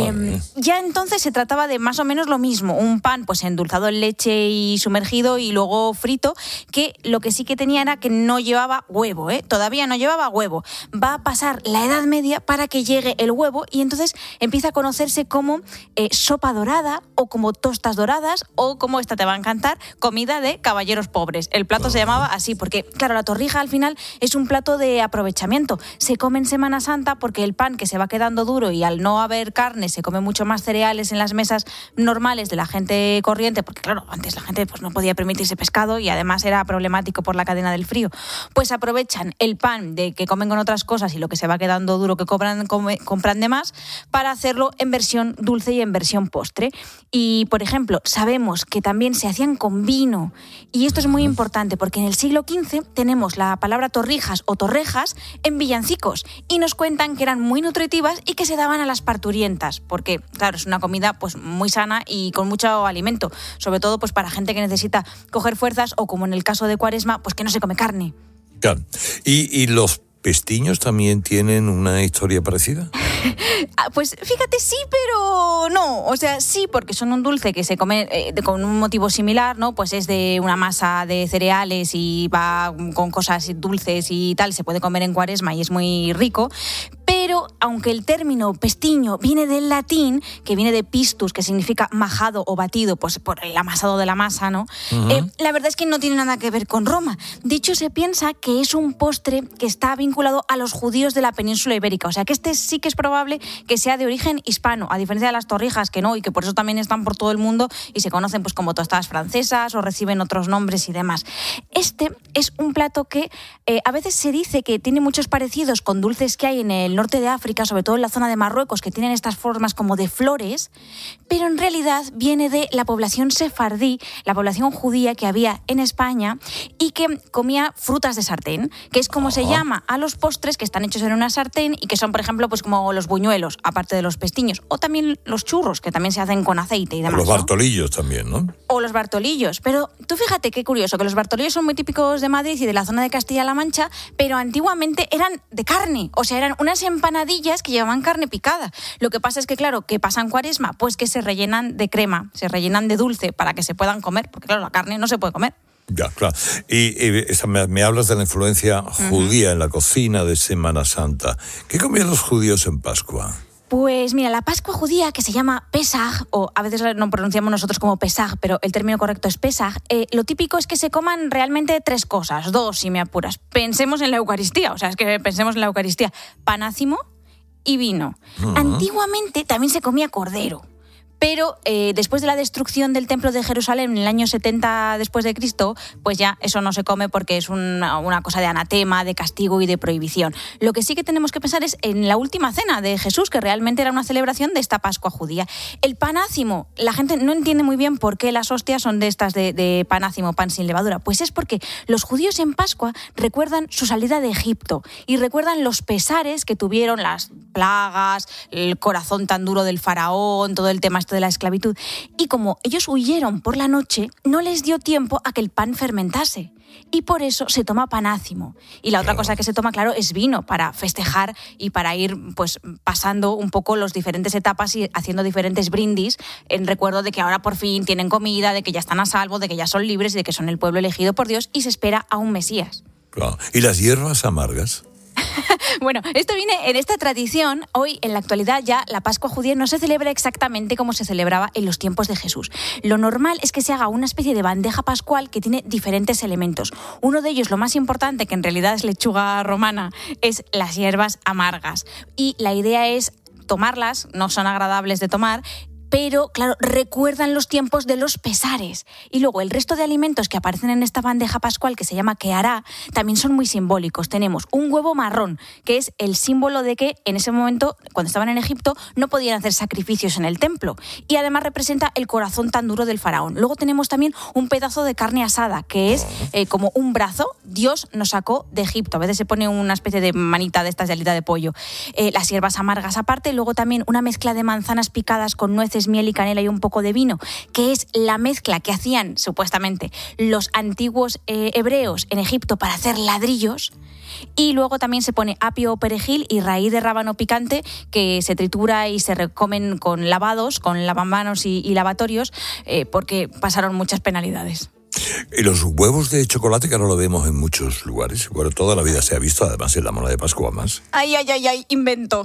Ya entonces se trataba de más o menos lo mismo. Un pan pues endulzado en leche y sumergido y luego frito, que lo que sí que tenía era que no llevaba huevo, todavía no llevaba huevo. Va a pasar la Edad Media para que llegue el huevo y entonces empieza a conocerse como sopa dorada o como tostas doradas o como, esta te va a encantar, comida de caballeros pobres. El plato se llamaba así porque, claro, la torrija al final es un plato de aprovechamiento. Se come en Semana Santa porque el pan que se va quedando duro y al no haber carne se come mucho más cereales en las mesas normales de la gente corriente, porque claro, antes la gente pues no podía permitirse pescado y además era problemático por la cadena del frío. Pues aprovechan el pan de que comen con otras cosas y lo que se va quedando duro que compran de más para hacerlo en versión dulce y en versión postre. Y, por ejemplo, sabemos que también se hacían con vino. Y esto es muy importante porque en el siglo XV tenemos la palabra torrijas o torrejas en villancicos y nos cuentan que eran muy nutritivas y que se daban a las parturientas porque, claro, es una comida pues muy sana y con mucho alimento, sobre todo pues para gente que necesita coger fuerzas o, como en el caso de Cuaresma, pues que no se come carne. Claro. ¿Y los pestiños también tienen una historia parecida? Pues fíjate, sí, pero no. O sea, sí, porque son un dulce que se come con un motivo similar, ¿no? Pues es de una masa de cereales y va con cosas dulces y tal. Se puede comer en Cuaresma y es muy rico. Pero, aunque el término pestiño viene del latín, que viene de pistus, que significa majado o batido, pues por el amasado de la masa, ¿no? La verdad es que no tiene nada que ver con Roma. De hecho, se piensa que es un postre que está vinculado a los judíos de la península ibérica. O sea, que este sí que es probable que sea de origen hispano, a diferencia de las torrijas, que no, y que por eso también están por todo el mundo y se conocen pues como tostadas francesas o reciben otros nombres y demás. Este es un plato que a veces se dice que tiene muchos parecidos con dulces que hay en el norte norte de África, sobre todo en la zona de Marruecos, que tienen estas formas como de flores, pero en realidad viene de la población sefardí, la población judía que había en España y que comía frutas de sartén, que es como se llama a los postres que están hechos en una sartén y que son, por ejemplo, pues como los buñuelos, aparte de los pestiños, o también los churros, que también se hacen con aceite y demás. Los bartolillos también, ¿no? O los bartolillos. Pero tú fíjate qué curioso, que los bartolillos son muy típicos de Madrid y de la zona de Castilla-La Mancha, pero antiguamente eran de carne, o sea, eran unas empanadillas que llevaban carne picada. Lo que pasa es que, claro, ¿qué pasa en Cuaresma? Pues que se rellenan de crema, se rellenan de dulce para que se puedan comer, porque claro, la carne no se puede comer. Ya, claro. Y me hablas de la influencia judía en la cocina de Semana Santa. ¿Qué comían los judíos en Pascua? Pues mira, la Pascua judía, que se llama Pesaj, o a veces no pronunciamos nosotros como Pesaj, pero el término correcto es Pesaj, lo típico es que se coman realmente 3 cosas, 2 si me apuras. Pensemos en la Eucaristía, pensemos en la Eucaristía. Pan y vino. Antiguamente también se comía cordero. Pero después de la destrucción del Templo de Jerusalén en el año 70 después de Cristo, pues ya eso no se come porque es una cosa de anatema, de castigo y de prohibición. Lo que sí que tenemos que pensar es en la última cena de Jesús, que realmente era una celebración de esta Pascua judía. El panácimo, la gente no entiende muy bien por qué las hostias son de estas de panácimo, pan sin levadura. Pues es porque los judíos en Pascua recuerdan su salida de Egipto y recuerdan los pesares que tuvieron, las plagas, el corazón tan duro del faraón, todo el tema de la esclavitud. Y como ellos huyeron por la noche, no les dio tiempo a que el pan fermentase. Y por eso se toma panácimo. Y la otra cosa que se toma, claro, es vino para festejar y para ir pues pasando un poco las diferentes etapas y haciendo diferentes brindis en recuerdo de que ahora por fin tienen comida, de que ya están a salvo, de que ya son libres y de que son el pueblo elegido por Dios y se espera a un Mesías. Claro. ¿Y las hierbas amargas? Bueno, esto viene en esta tradición. Hoy, en la actualidad, ya la Pascua judía no se celebra exactamente como se celebraba en los tiempos de Jesús. Lo normal es que se haga una especie de bandeja pascual que tiene diferentes elementos. Uno de ellos, lo más importante, que en realidad es lechuga romana, es las hierbas amargas. Y la idea es tomarlas, no son agradables de tomar, pero, claro, recuerdan los tiempos de los pesares. Y luego el resto de alimentos que aparecen en esta bandeja pascual, que se llama Kehará, también son muy simbólicos. Tenemos un huevo marrón, que es el símbolo de que en ese momento, cuando estaban en Egipto, no podían hacer sacrificios en el templo. Y además representa el corazón tan duro del faraón. Luego tenemos también un pedazo de carne asada, que es como un brazo. Dios nos sacó de Egipto. A veces se pone una especie de manita de estas de alita de pollo. Las hierbas amargas aparte. Luego también una mezcla de manzanas picadas con nueces, miel y canela y un poco de vino, que es la mezcla que hacían supuestamente los antiguos hebreos en Egipto para hacer ladrillos. Y luego también se pone apio o perejil y raíz de rábano picante, que se tritura y se recomen con lavados, con lavamanos y lavatorios, porque pasaron muchas penalidades. Y los huevos de chocolate, que ahora lo vemos en muchos lugares. Bueno, toda la vida se ha visto, además en la mona de Pascua más. ¡Ay, invento!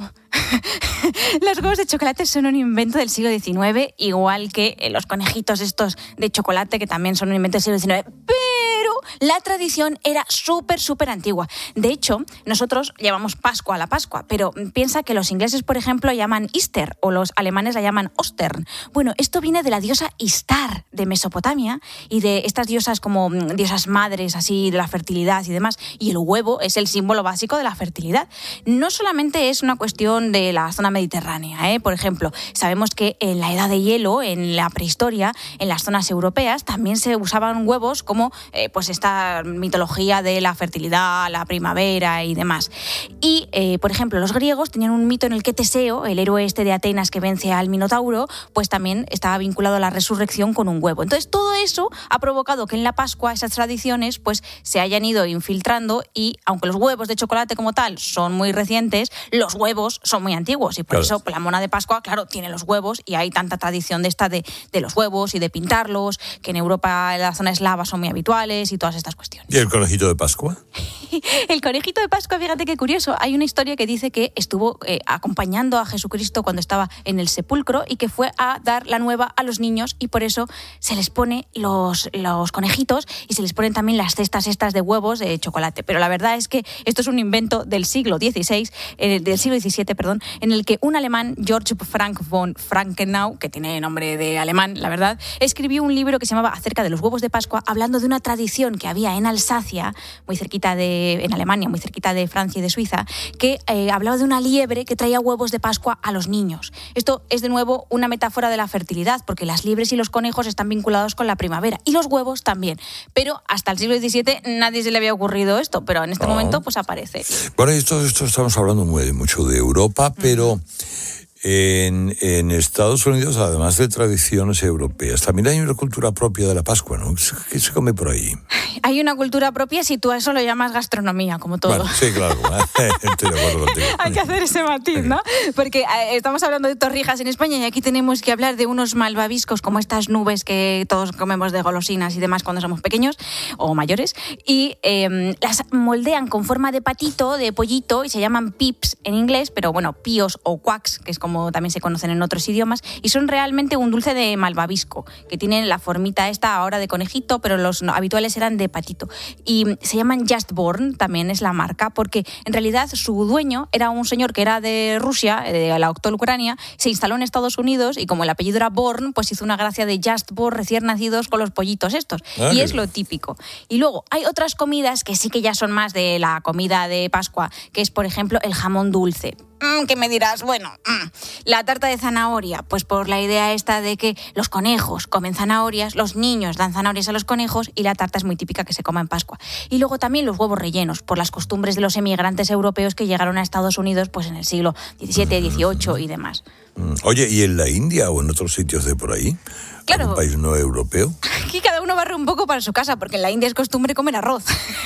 Los huevos de chocolate son un invento del siglo XIX, igual que los conejitos estos de chocolate, que también son un invento del siglo XIX. Pero la tradición era súper antigua. De hecho, nosotros llamamos Pascua a la Pascua, pero piensa que los ingleses, por ejemplo, la llaman Easter o los alemanes la llaman Ostern. Bueno, esto viene de la diosa Istar de Mesopotamia y de estas diosas como diosas madres, así, de la fertilidad y demás. Y el huevo es el símbolo básico de la fertilidad. No solamente es una cuestión de la zona mediterránea, Por ejemplo, sabemos que en la edad de hielo, en la prehistoria, en las zonas europeas, también se usaban huevos como pues esta mitología de la fertilidad, la primavera y demás. Y, por ejemplo, los griegos tenían un mito en el que Teseo, el héroe este de Atenas que vence al Minotauro, pues también estaba vinculado a la resurrección con un huevo. Entonces, todo eso ha provocado que en la Pascua esas tradiciones pues se hayan ido infiltrando y, aunque los huevos de chocolate como tal son muy recientes, los huevos son muy antiguos y por eso la mona de Pascua, claro, tiene los huevos y hay tanta tradición de esta de los huevos y de pintarlos, que en Europa, en la zona eslava, son muy habituales y todas estas cuestiones. ¿Y el conejito de Pascua? El conejito de Pascua, fíjate qué curioso, hay una historia que dice que estuvo acompañando a Jesucristo cuando estaba en el sepulcro y que fue a dar la nueva a los niños y por eso se les pone los conejitos y se les ponen también las cestas estas de huevos de chocolate. Pero la verdad es que esto es un invento del siglo XVII, en el que un alemán, George Frank von Frankenau, que tiene nombre de alemán, la verdad, escribió un libro que se llamaba Acerca de los huevos de Pascua, hablando de una tradición que había en Alsacia, muy cerquita de en Alemania, muy cerquita de Francia y de Suiza, que hablaba de una liebre que traía huevos de Pascua a los niños. Esto es de nuevo una metáfora de la fertilidad, porque las liebres y los conejos están vinculados con la primavera y los huevos también. Pero hasta el siglo XVII nadie se le había ocurrido esto, pero en este momento pues aparece. Bueno, esto estamos hablando mucho de Europa, pero en Estados Unidos, además de tradiciones europeas, también hay una cultura propia de la Pascua, ¿no? ¿Qué se come por ahí? Hay una cultura propia si tú a eso lo llamas gastronomía, como todo. Bueno, sí, claro. Estoy de acuerdo contigo. Hay que hacer ese matiz, ¿no? Porque estamos hablando de torrijas en España y aquí tenemos que hablar de unos malvaviscos como estas nubes que todos comemos de golosinas y demás cuando somos pequeños o mayores, y las moldean con forma de patito, de pollito, y se llaman pips en inglés, pero bueno, píos o quacks, que es como también se conocen en otros idiomas, y son realmente un dulce de malvavisco, que tienen la formita esta ahora de conejito, pero los habituales eran de patito. Y se llaman Just Born, también es la marca, porque en realidad su dueño era un señor que era de Rusia, de la actual Ucrania, se instaló en Estados Unidos y como el apellido era Born, pues hizo una gracia de Just Born, recién nacidos con los pollitos estos. Y es lo típico. Y luego hay otras comidas que sí que ya son más de la comida de Pascua, que es, por ejemplo, el jamón dulce. ¿Qué me dirás? Bueno, la tarta de zanahoria, pues por la idea esta de que los conejos comen zanahorias, los niños dan zanahorias a los conejos y la tarta es muy típica que se coma en Pascua. Y luego también los huevos rellenos, por las costumbres de los emigrantes europeos que llegaron a Estados Unidos pues en el siglo XVII, XVIII y demás. Oye, ¿y en la India o en otros sitios de por ahí? Claro. ¿Un país no europeo? Aquí cada uno barre un poco para su casa, porque en la India es costumbre comer arroz.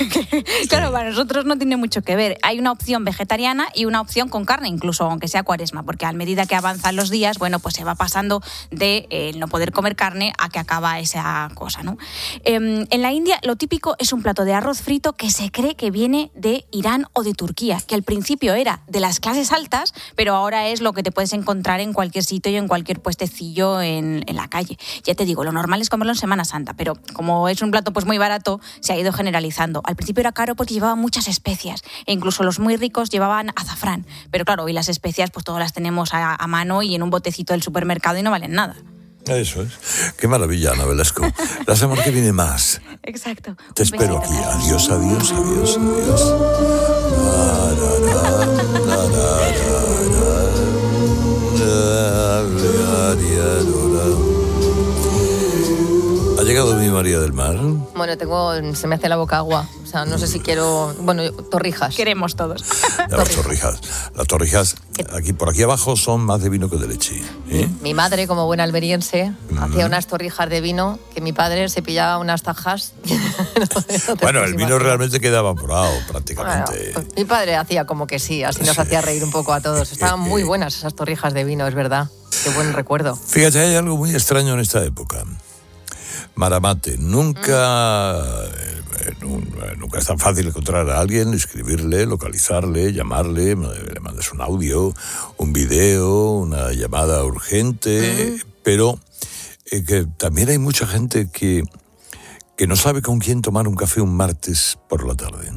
Claro, para nosotros no tiene mucho que ver. Hay una opción vegetariana y una opción con carne, incluso aunque sea cuaresma, porque a medida que avanzan los días, bueno, pues se va pasando de no poder comer carne a que acaba esa cosa, ¿no? En la India lo típico es un plato de arroz frito que se cree que viene de Irán o de Turquía, que al principio era de las clases altas, pero ahora es lo que te puedes encontrar en cualquier sitio y en cualquier puestecillo en la calle. Ya te digo, lo normal es comerlo en Semana Santa, pero como es un plato pues muy barato, se ha ido generalizando. Al principio era caro porque llevaba muchas especias e incluso los muy ricos llevaban azafrán. Pero claro, hoy las especias pues todas las tenemos a mano y en un botecito del supermercado y no valen nada. Eso es. Qué maravilla, Ana Velasco. La semana que viene más. Exacto. Te espero aquí. Adiós, adiós, adiós, adiós. ¿Ha llegado mi María del Mar? Bueno, se me hace la boca agua. O sea, no sé si quiero... Bueno, torrijas. Queremos todos. Las torrijas, por aquí abajo son más de vino que de leche. Mi madre, como buena alberiense, hacía unas torrijas de vino que mi padre se pillaba unas tajas. Bueno, el vino realmente queda evaporado prácticamente. Bueno, mi padre hacía como que sí, así nos hacía reír un poco a todos. Estaban muy buenas esas torrijas de vino, es verdad. Qué buen recuerdo. Fíjate, hay algo muy extraño en esta época. Maramate, nunca es tan fácil encontrar a alguien, escribirle, localizarle, llamarle, le mandas un audio, un video, una llamada urgente, pero que también hay mucha gente que no sabe con quién tomar un café un martes por la tarde.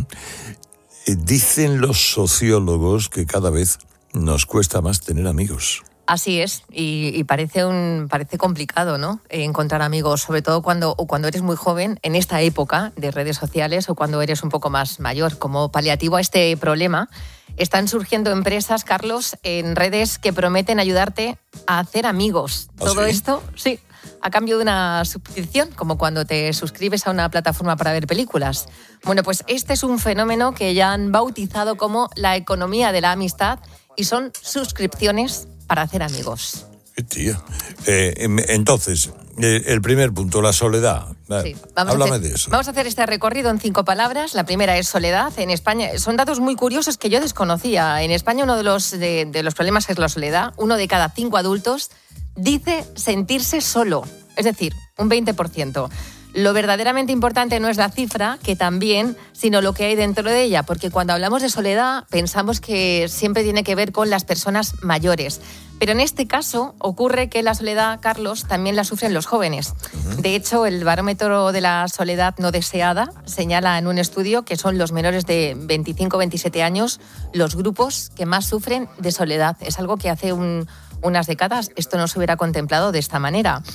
Dicen los sociólogos que cada vez nos cuesta más tener amigos. Así es, y parece complicado, ¿no? Encontrar amigos, sobre todo cuando eres muy joven, en esta época de redes sociales, o cuando eres un poco más mayor. Como paliativo a este problema, están surgiendo empresas, Carlos, en redes que prometen ayudarte a hacer amigos. Todo esto, sí, a cambio de una suscripción, como cuando te suscribes a una plataforma para ver películas. Bueno, pues este es un fenómeno que ya han bautizado como la economía de la amistad, y son suscripciones para hacer amigos. Tío. Entonces, el primer punto, la soledad. Sí, háblame de eso. Vamos a hacer este recorrido en 5 palabras. La primera es soledad. En España son datos muy curiosos que yo desconocía. En España uno de los problemas es la soledad. 1 de cada 5 adultos dice sentirse solo, es decir, un 20%. Lo verdaderamente importante no es la cifra, que también, sino lo que hay dentro de ella, porque cuando hablamos de soledad pensamos que siempre tiene que ver con las personas mayores. Pero en este caso ocurre que la soledad, Carlos, también la sufren los jóvenes. De hecho, el barómetro de la soledad no deseada señala en un estudio que son los menores de 25-27 años los grupos que más sufren de soledad. Es algo que hace unas décadas esto no se hubiera contemplado de esta manera.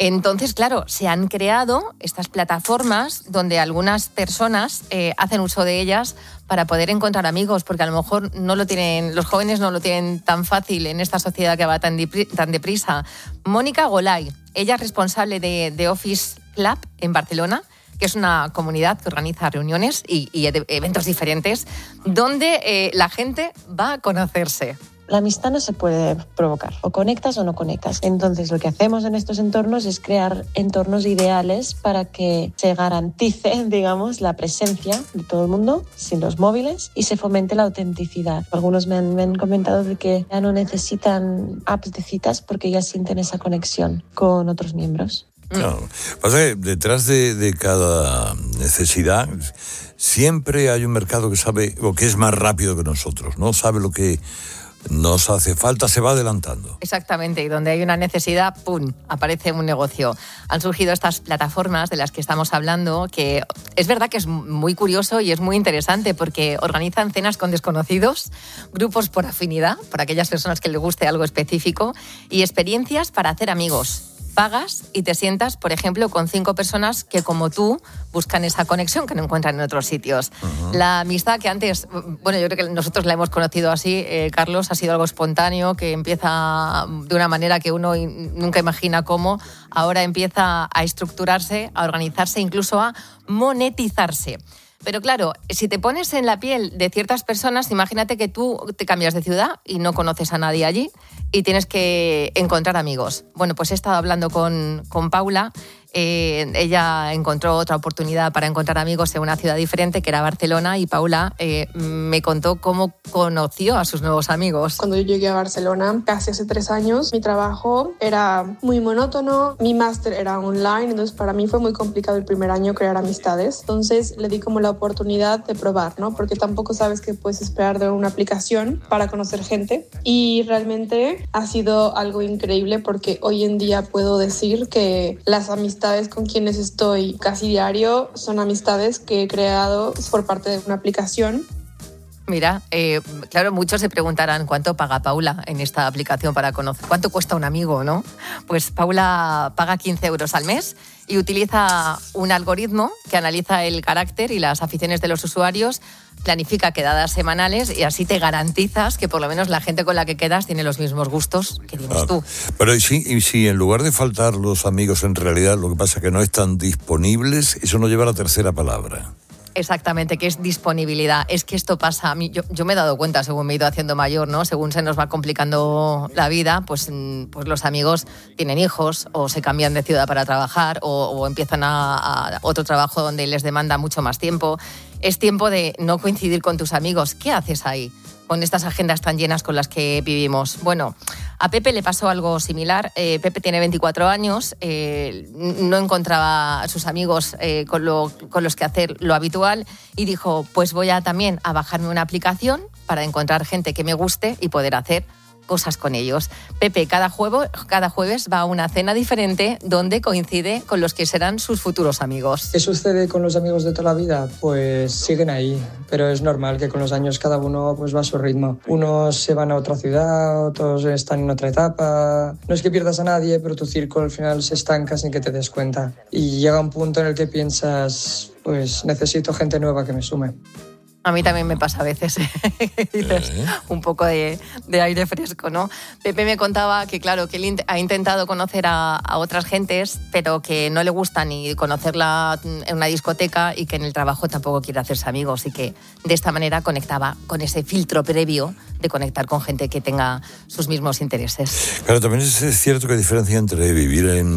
Entonces, claro, se han creado estas plataformas donde algunas personas hacen uso de ellas para poder encontrar amigos, porque a lo mejor no lo tienen, los jóvenes no lo tienen tan fácil en esta sociedad que va tan deprisa. Mónica Golay, ella es responsable de Office Club en Barcelona, que es una comunidad que organiza reuniones y eventos diferentes, donde la gente va a conocerse. La amistad no se puede provocar, o conectas o no conectas. Entonces lo que hacemos en estos entornos es crear entornos ideales para que se garantice, digamos, la presencia de todo el mundo sin los móviles y se fomente la autenticidad. Algunos me han comentado de que ya no necesitan apps de citas porque ya sienten esa conexión con otros miembros. Claro. Pasa que detrás de cada necesidad siempre hay un mercado que sabe o que es más rápido que nosotros, ¿no? Sabe lo que nos hace falta, se va adelantando. Exactamente, y donde hay una necesidad, ¡pum!, aparece un negocio. Han surgido estas plataformas de las que estamos hablando, que es verdad que es muy curioso y es muy interesante porque organizan cenas con desconocidos, grupos por afinidad, por aquellas personas que les guste algo específico, y experiencias para hacer amigos. Pagas y te sientas, por ejemplo, con 5 personas que, como tú, buscan esa conexión que no encuentran en otros sitios. Uh-huh. La amistad que antes, bueno, yo creo que nosotros la hemos conocido así, Carlos, ha sido algo espontáneo, que empieza de una manera que uno nunca imagina cómo, ahora empieza a estructurarse, a organizarse, incluso a monetizarse. Pero claro, si te pones en la piel de ciertas personas, imagínate que tú te cambias de ciudad y no conoces a nadie allí y tienes que encontrar amigos. Bueno, pues he estado hablando con Paula. Ella encontró otra oportunidad para encontrar amigos en una ciudad diferente, que era Barcelona, y Paula me contó cómo conoció a sus nuevos amigos. Cuando yo llegué a Barcelona, casi hace 3 años, mi trabajo era muy monótono, mi máster era online, entonces para mí fue muy complicado el primer año crear amistades. Entonces le di como la oportunidad de probar, ¿no? Porque tampoco sabes qué puedes esperar de una aplicación para conocer gente, y realmente ha sido algo increíble porque hoy en día puedo decir que las amistades con quienes estoy casi diario son amistades que he creado por parte de una aplicación. Mira, claro, muchos se preguntarán cuánto paga Paula en esta aplicación para conocer, cuánto cuesta un amigo, ¿no? Pues Paula paga 15 euros al mes y utiliza un algoritmo que analiza el carácter y las aficiones de los usuarios, planifica quedadas semanales y así te garantizas que por lo menos la gente con la que quedas tiene los mismos gustos que tienes tú. Pero y si en lugar de faltar los amigos en realidad lo que pasa es que no están disponibles, eso nos lleva a la tercera palabra. Exactamente, que es disponibilidad. Es que esto pasa a mí, yo me he dado cuenta según me he ido haciendo mayor, ¿no? Según se nos va complicando la vida, pues los amigos tienen hijos o se cambian de ciudad para trabajar o empiezan a otro trabajo donde les demanda mucho más tiempo. Es tiempo de no coincidir con tus amigos. ¿Qué haces ahí con estas agendas tan llenas con las que vivimos? Bueno, a Pepe le pasó algo similar. Pepe tiene 24 años, no encontraba a sus amigos con los que hacer lo habitual y dijo, pues voy también a bajarme una aplicación para encontrar gente que me guste y poder hacer cosas con ellos. Pepe cada jueves va a una cena diferente donde coincide con los que serán sus futuros amigos. ¿Qué sucede con los amigos de toda la vida? Pues siguen ahí, pero es normal que con los años cada uno pues va a su ritmo. Unos se van a otra ciudad, otros están en otra etapa. No es que pierdas a nadie, pero tu círculo al final se estanca sin que te des cuenta. Y llega un punto en el que piensas, pues necesito gente nueva que me sume. A mí también me pasa a veces, dices, un poco de aire fresco, ¿no? Pepe me contaba que, claro, que él ha intentado conocer a otras gentes, pero que no le gusta ni conocerla en una discoteca y que en el trabajo tampoco quiere hacerse amigos y que de esta manera conectaba con ese filtro previo de conectar con gente que tenga sus mismos intereses. Claro, también es cierto que hay diferencia entre vivir en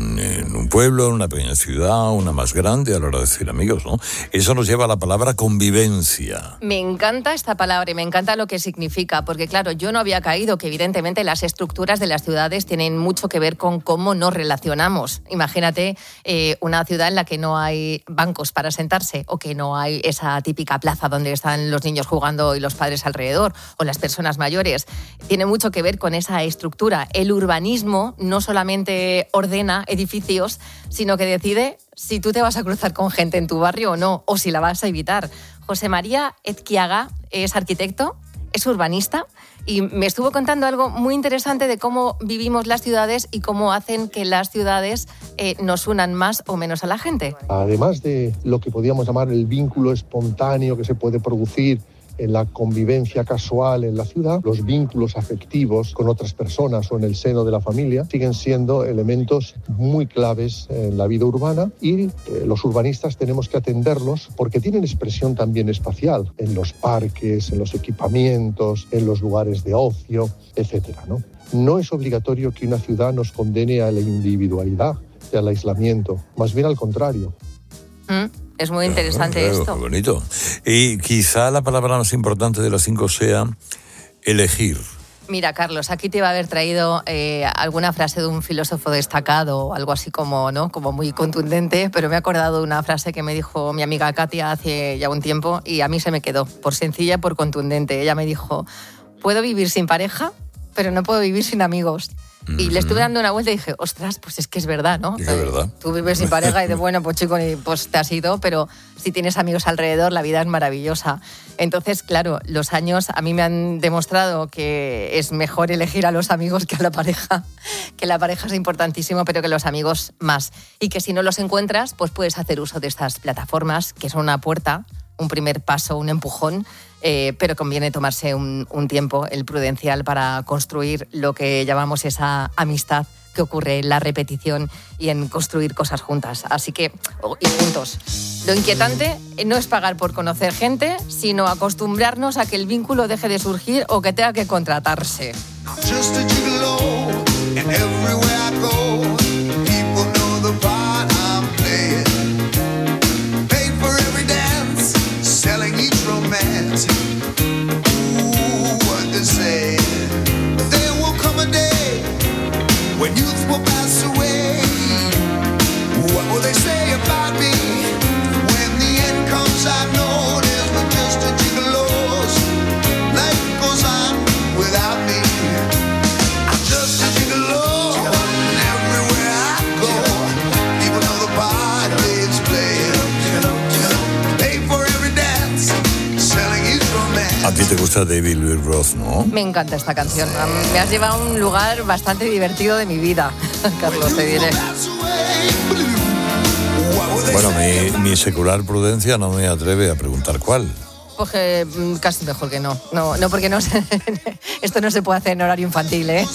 un pueblo, en una pequeña ciudad, una más grande, a la hora de decir amigos, ¿no? Eso nos lleva a la palabra convivencia. Me encanta esta palabra y me encanta lo que significa, porque claro, yo no había caído que evidentemente las estructuras de las ciudades tienen mucho que ver con cómo nos relacionamos. Imagínate una ciudad en la que no hay bancos para sentarse o que no hay esa típica plaza donde están los niños jugando y los padres alrededor o las personas mayores. Tiene mucho que ver con esa estructura. El urbanismo no solamente ordena edificios, sino que decide si tú te vas a cruzar con gente en tu barrio o no, o si la vas a evitar. José María Ezquiaga es arquitecto es urbanista y me estuvo contando algo muy interesante de cómo vivimos las ciudades y cómo hacen que las ciudades nos unan más o menos a la gente. Además de lo que podríamos llamar el vínculo espontáneo que se puede producir en la convivencia casual en la ciudad, los vínculos afectivos con otras personas o en el seno de la familia siguen siendo elementos muy claves en la vida urbana y los urbanistas tenemos que atenderlos porque tienen expresión también espacial en los parques, en los equipamientos, en los lugares de ocio, etcétera, ¿no? No es obligatorio que una ciudad nos condene a la individualidad y al aislamiento, más bien al contrario. Es muy interesante esto. Qué bonito. Y quizá la palabra más importante de las 5 sea elegir. Mira, Carlos, aquí te iba a haber traído alguna frase de un filósofo destacado o algo así como, ¿no? Como muy contundente, pero me he acordado de una frase que me dijo mi amiga Katia hace ya un tiempo y a mí se me quedó, por sencilla y por contundente. Ella me dijo, puedo vivir sin pareja, pero no puedo vivir sin amigos. Y le estuve dando una vuelta y dije, ostras, pues es que es verdad, ¿no? Es verdad. Tú vives sin pareja y dices, bueno, pues chico, pues te has ido, pero si tienes amigos alrededor, la vida es maravillosa. Entonces, claro, los años a mí me han demostrado que es mejor elegir a los amigos que a la pareja, que la pareja es importantísimo, pero que los amigos más. Y que si no los encuentras, pues puedes hacer uso de estas plataformas, que son una puerta, un primer paso, un empujón, pero conviene tomarse un tiempo, el prudencial, para construir lo que llamamos esa amistad que ocurre en la repetición y en construir cosas juntas. Así que, y juntos. Lo inquietante no es pagar por conocer gente, sino acostumbrarnos a que el vínculo deje de surgir o que tenga que contratarse. When youth will pass away, what will they say about me? When the end comes, I know there's but just a gigolo's. Life goes on without me. I'm just a gigolo, and everywhere I go, people know the part it's playing. Pay for every dance, selling each romance. A ti te gusta David Lee Roth, ¿no? Me encanta esta canción. Me has llevado a un lugar bastante divertido de mi vida, Carlos, te diré. Bueno, mi secular prudencia no me atreve a preguntar cuál. Pues casi mejor que no. No, porque no esto no se puede hacer en horario infantil, ¿eh?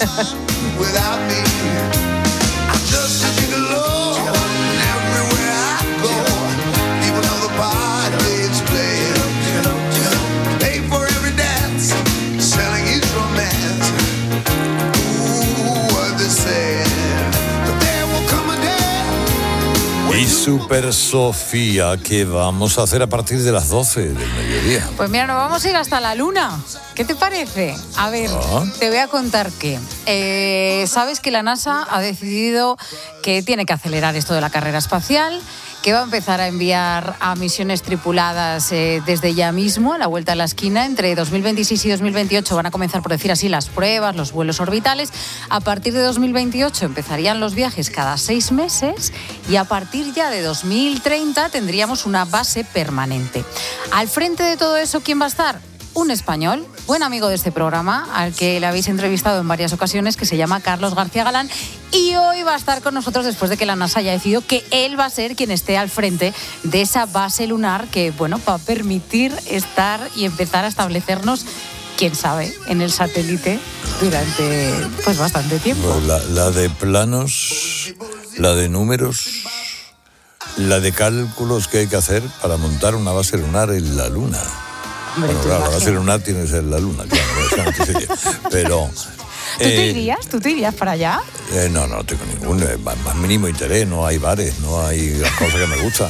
Y Super Sofía, ¿qué vamos a hacer a partir de las 12 del mediodía? Pues mira, nos vamos a ir hasta la Luna. ¿Qué te parece? A ver, te voy a contar que sabes que la NASA ha decidido que tiene que acelerar esto de la carrera espacial, que va a empezar a enviar a misiones tripuladas desde ya mismo, a la vuelta de la esquina. Entre 2026 y 2028 van a comenzar, por decir así, las pruebas, los vuelos orbitales. A partir de 2028 empezarían los viajes cada 6 meses y a partir ya de 2030 tendríamos una base permanente. Al frente de todo eso, ¿quién va a estar? Un español, buen amigo de este programa, al que le habéis entrevistado en varias ocasiones, que se llama Carlos García Galán, y hoy va a estar con nosotros después de que la NASA haya decidido que él va a ser quien esté al frente de esa base lunar que, bueno, va a permitir estar y empezar a establecernos, quién sabe, en el satélite durante, pues, bastante tiempo. Pues la de planos, la de números, la de cálculos que hay que hacer para montar una base lunar en la Luna. Hombre, bueno, claro, la base lunar tiene que ser la Luna, claro, pero... ¿Tú te irías para allá? No tengo ningún más mínimo interés, no hay bares, no hay las cosas que me gustan.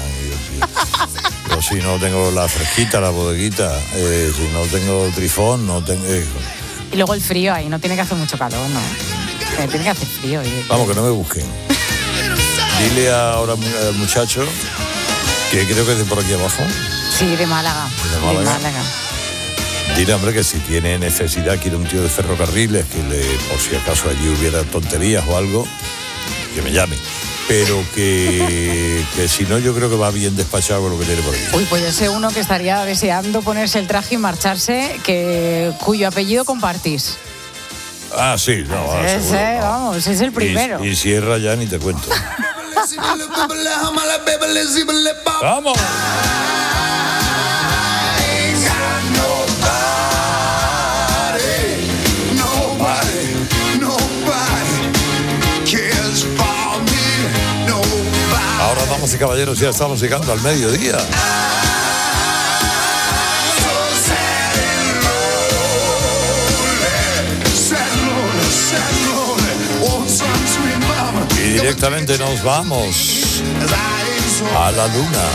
Yo si no tengo la fresquita, la bodeguita, si no tengo trifón, no tengo... Y luego el frío ahí, no tiene que hacer mucho calor, ¿no? Tiene que hacer frío. Vamos, que no me busquen. Dile ahora al muchacho, que creo que es de por aquí abajo. Sí, de Málaga. De Málaga. Dile, hombre, que si tiene necesidad, quiere un tío de ferrocarriles, que por si acaso allí hubiera tonterías o algo, que me llame. pero que si no, yo creo que va bien despachado con lo que tiene por ahí. Uy, pues yo sé uno que estaría deseando ponerse el traje y marcharse, cuyo apellido compartís. Ah, sí, no. Ese, vamos, es el primero. Y Sierra ya ni te cuento. ¡Vamos! Ahora, damas y caballeros, ya estamos llegando al mediodía. Y directamente nos vamos a la luna.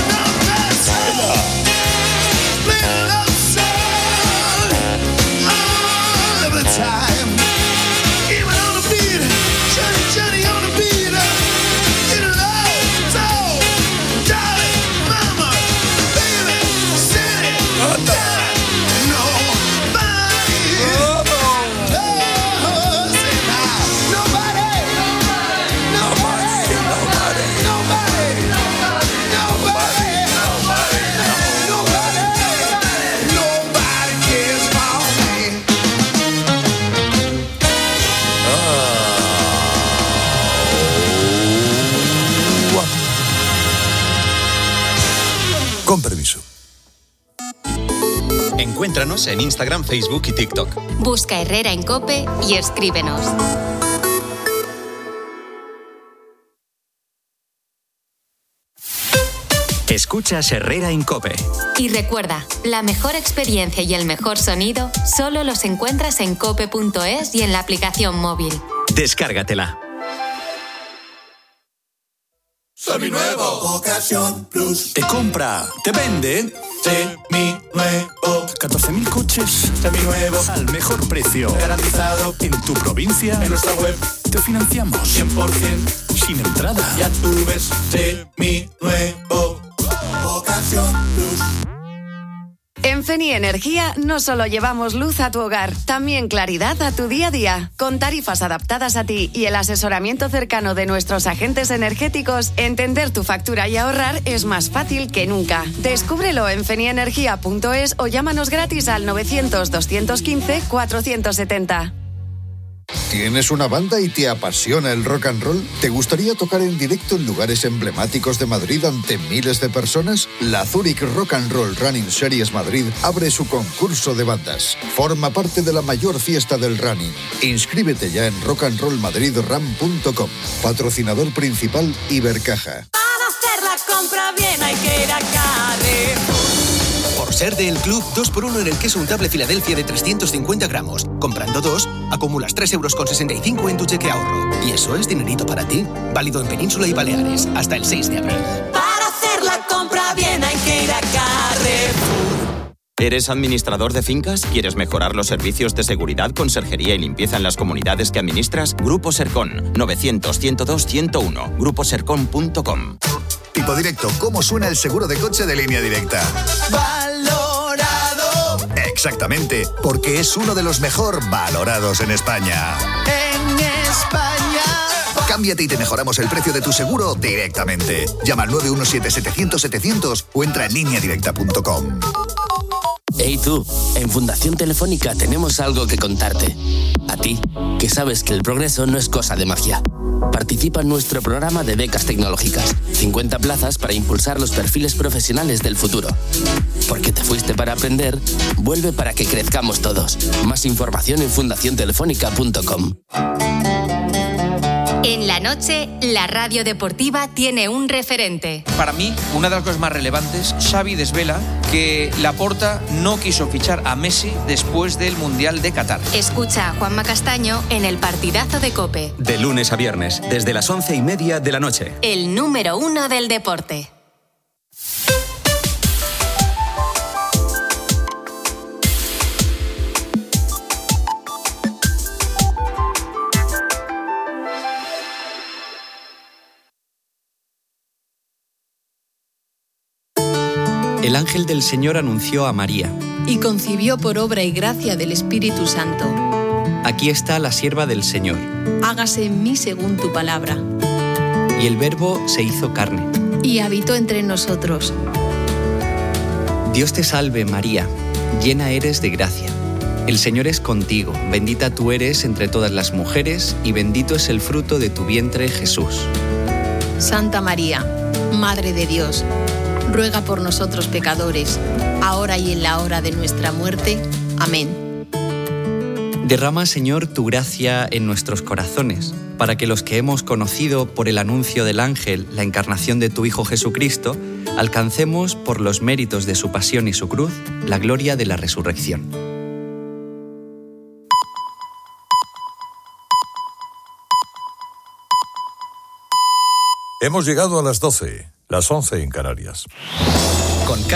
Con permiso. Encuéntranos en Instagram, Facebook y TikTok. Busca Herrera en COPE y escríbenos. Escuchas Herrera en COPE. Y recuerda, la mejor experiencia y el mejor sonido solo los encuentras en cope.es y en la aplicación móvil. Descárgatela. Seminuevo. Ocasión Plus. Te compra, te vende. Seminuevo. 14.000 coches Seminuevos. al mejor precio. Garantizado. En tu provincia. En nuestra web. Te financiamos. 100%. Sin entrada. Ya tú ves. Seminuevo. Ocasión Plus. En Feni Energía no solo llevamos luz a tu hogar, también claridad a tu día a día. Con tarifas adaptadas a ti y el asesoramiento cercano de nuestros agentes energéticos, entender tu factura y ahorrar es más fácil que nunca. Descúbrelo en fenienergia.es o llámanos gratis al 900-215-470. ¿Tienes una banda y te apasiona el rock and roll? ¿Te gustaría tocar en directo en lugares emblemáticos de Madrid ante miles de personas? La Zurich Rock and Roll Running Series Madrid abre su concurso de bandas. Forma parte de la mayor fiesta del running. Inscríbete ya en rockandrollmadridram.com. Patrocinador principal Ibercaja. Para hacer la compra bien hay que ir a Carrefour. Por ser del club 2x1 en el queso untable Filadelfia de 350 gramos. Comprando 2, acumulas 3,65 € en tu cheque ahorro. Y eso es dinerito para ti. Válido en Península y Baleares hasta el 6 de abril. Para hacer la compra bien hay que ir a Carrefour. ¿Eres administrador de fincas? ¿Quieres mejorar los servicios de seguridad, conserjería y limpieza en las comunidades que administras? Grupo Sercon, 900-102-101, gruposercon.com. Tipo Directo, ¿cómo suena el seguro de coche de Línea Directa? Valorado. Exactamente, porque es uno de los mejor valorados en España. En España. Cámbiate y te mejoramos el precio de tu seguro directamente. Llama al 917-700-700 o entra en lineadirecta.com. Hey tú, en Fundación Telefónica tenemos algo que contarte. A ti, que sabes que el progreso no es cosa de magia. Participa en nuestro programa de becas tecnológicas. 50 plazas para impulsar los perfiles profesionales del futuro. Porque te fuiste para aprender, vuelve para que crezcamos todos. Más información en fundaciontelefónica.com. En la noche, la radio deportiva tiene un referente. Para mí, una de las cosas más relevantes, Xavi desvela que Laporta no quiso fichar a Messi después del Mundial de Qatar. Escucha a Juanma Castaño en el partidazo de COPE. De lunes a viernes, desde las 11:30 de la noche. El número 1 del deporte. El ángel del Señor anunció a María. Y concibió por obra y gracia del Espíritu Santo. Aquí está la sierva del Señor. Hágase en mí según tu palabra. Y el Verbo se hizo carne. Y habitó entre nosotros. Dios te salve, María, llena eres de gracia. El Señor es contigo, bendita tú eres entre todas las mujeres, y bendito es el fruto de tu vientre, Jesús. Santa María, Madre de Dios, ruega por nosotros pecadores, ahora y en la hora de nuestra muerte. Amén. Derrama, Señor, tu gracia en nuestros corazones, para que los que hemos conocido por el anuncio del ángel la encarnación de tu Hijo Jesucristo, alcancemos, por los méritos de su pasión y su cruz, la gloria de la resurrección. Hemos llegado a las 12, las 11 en Canarias. Con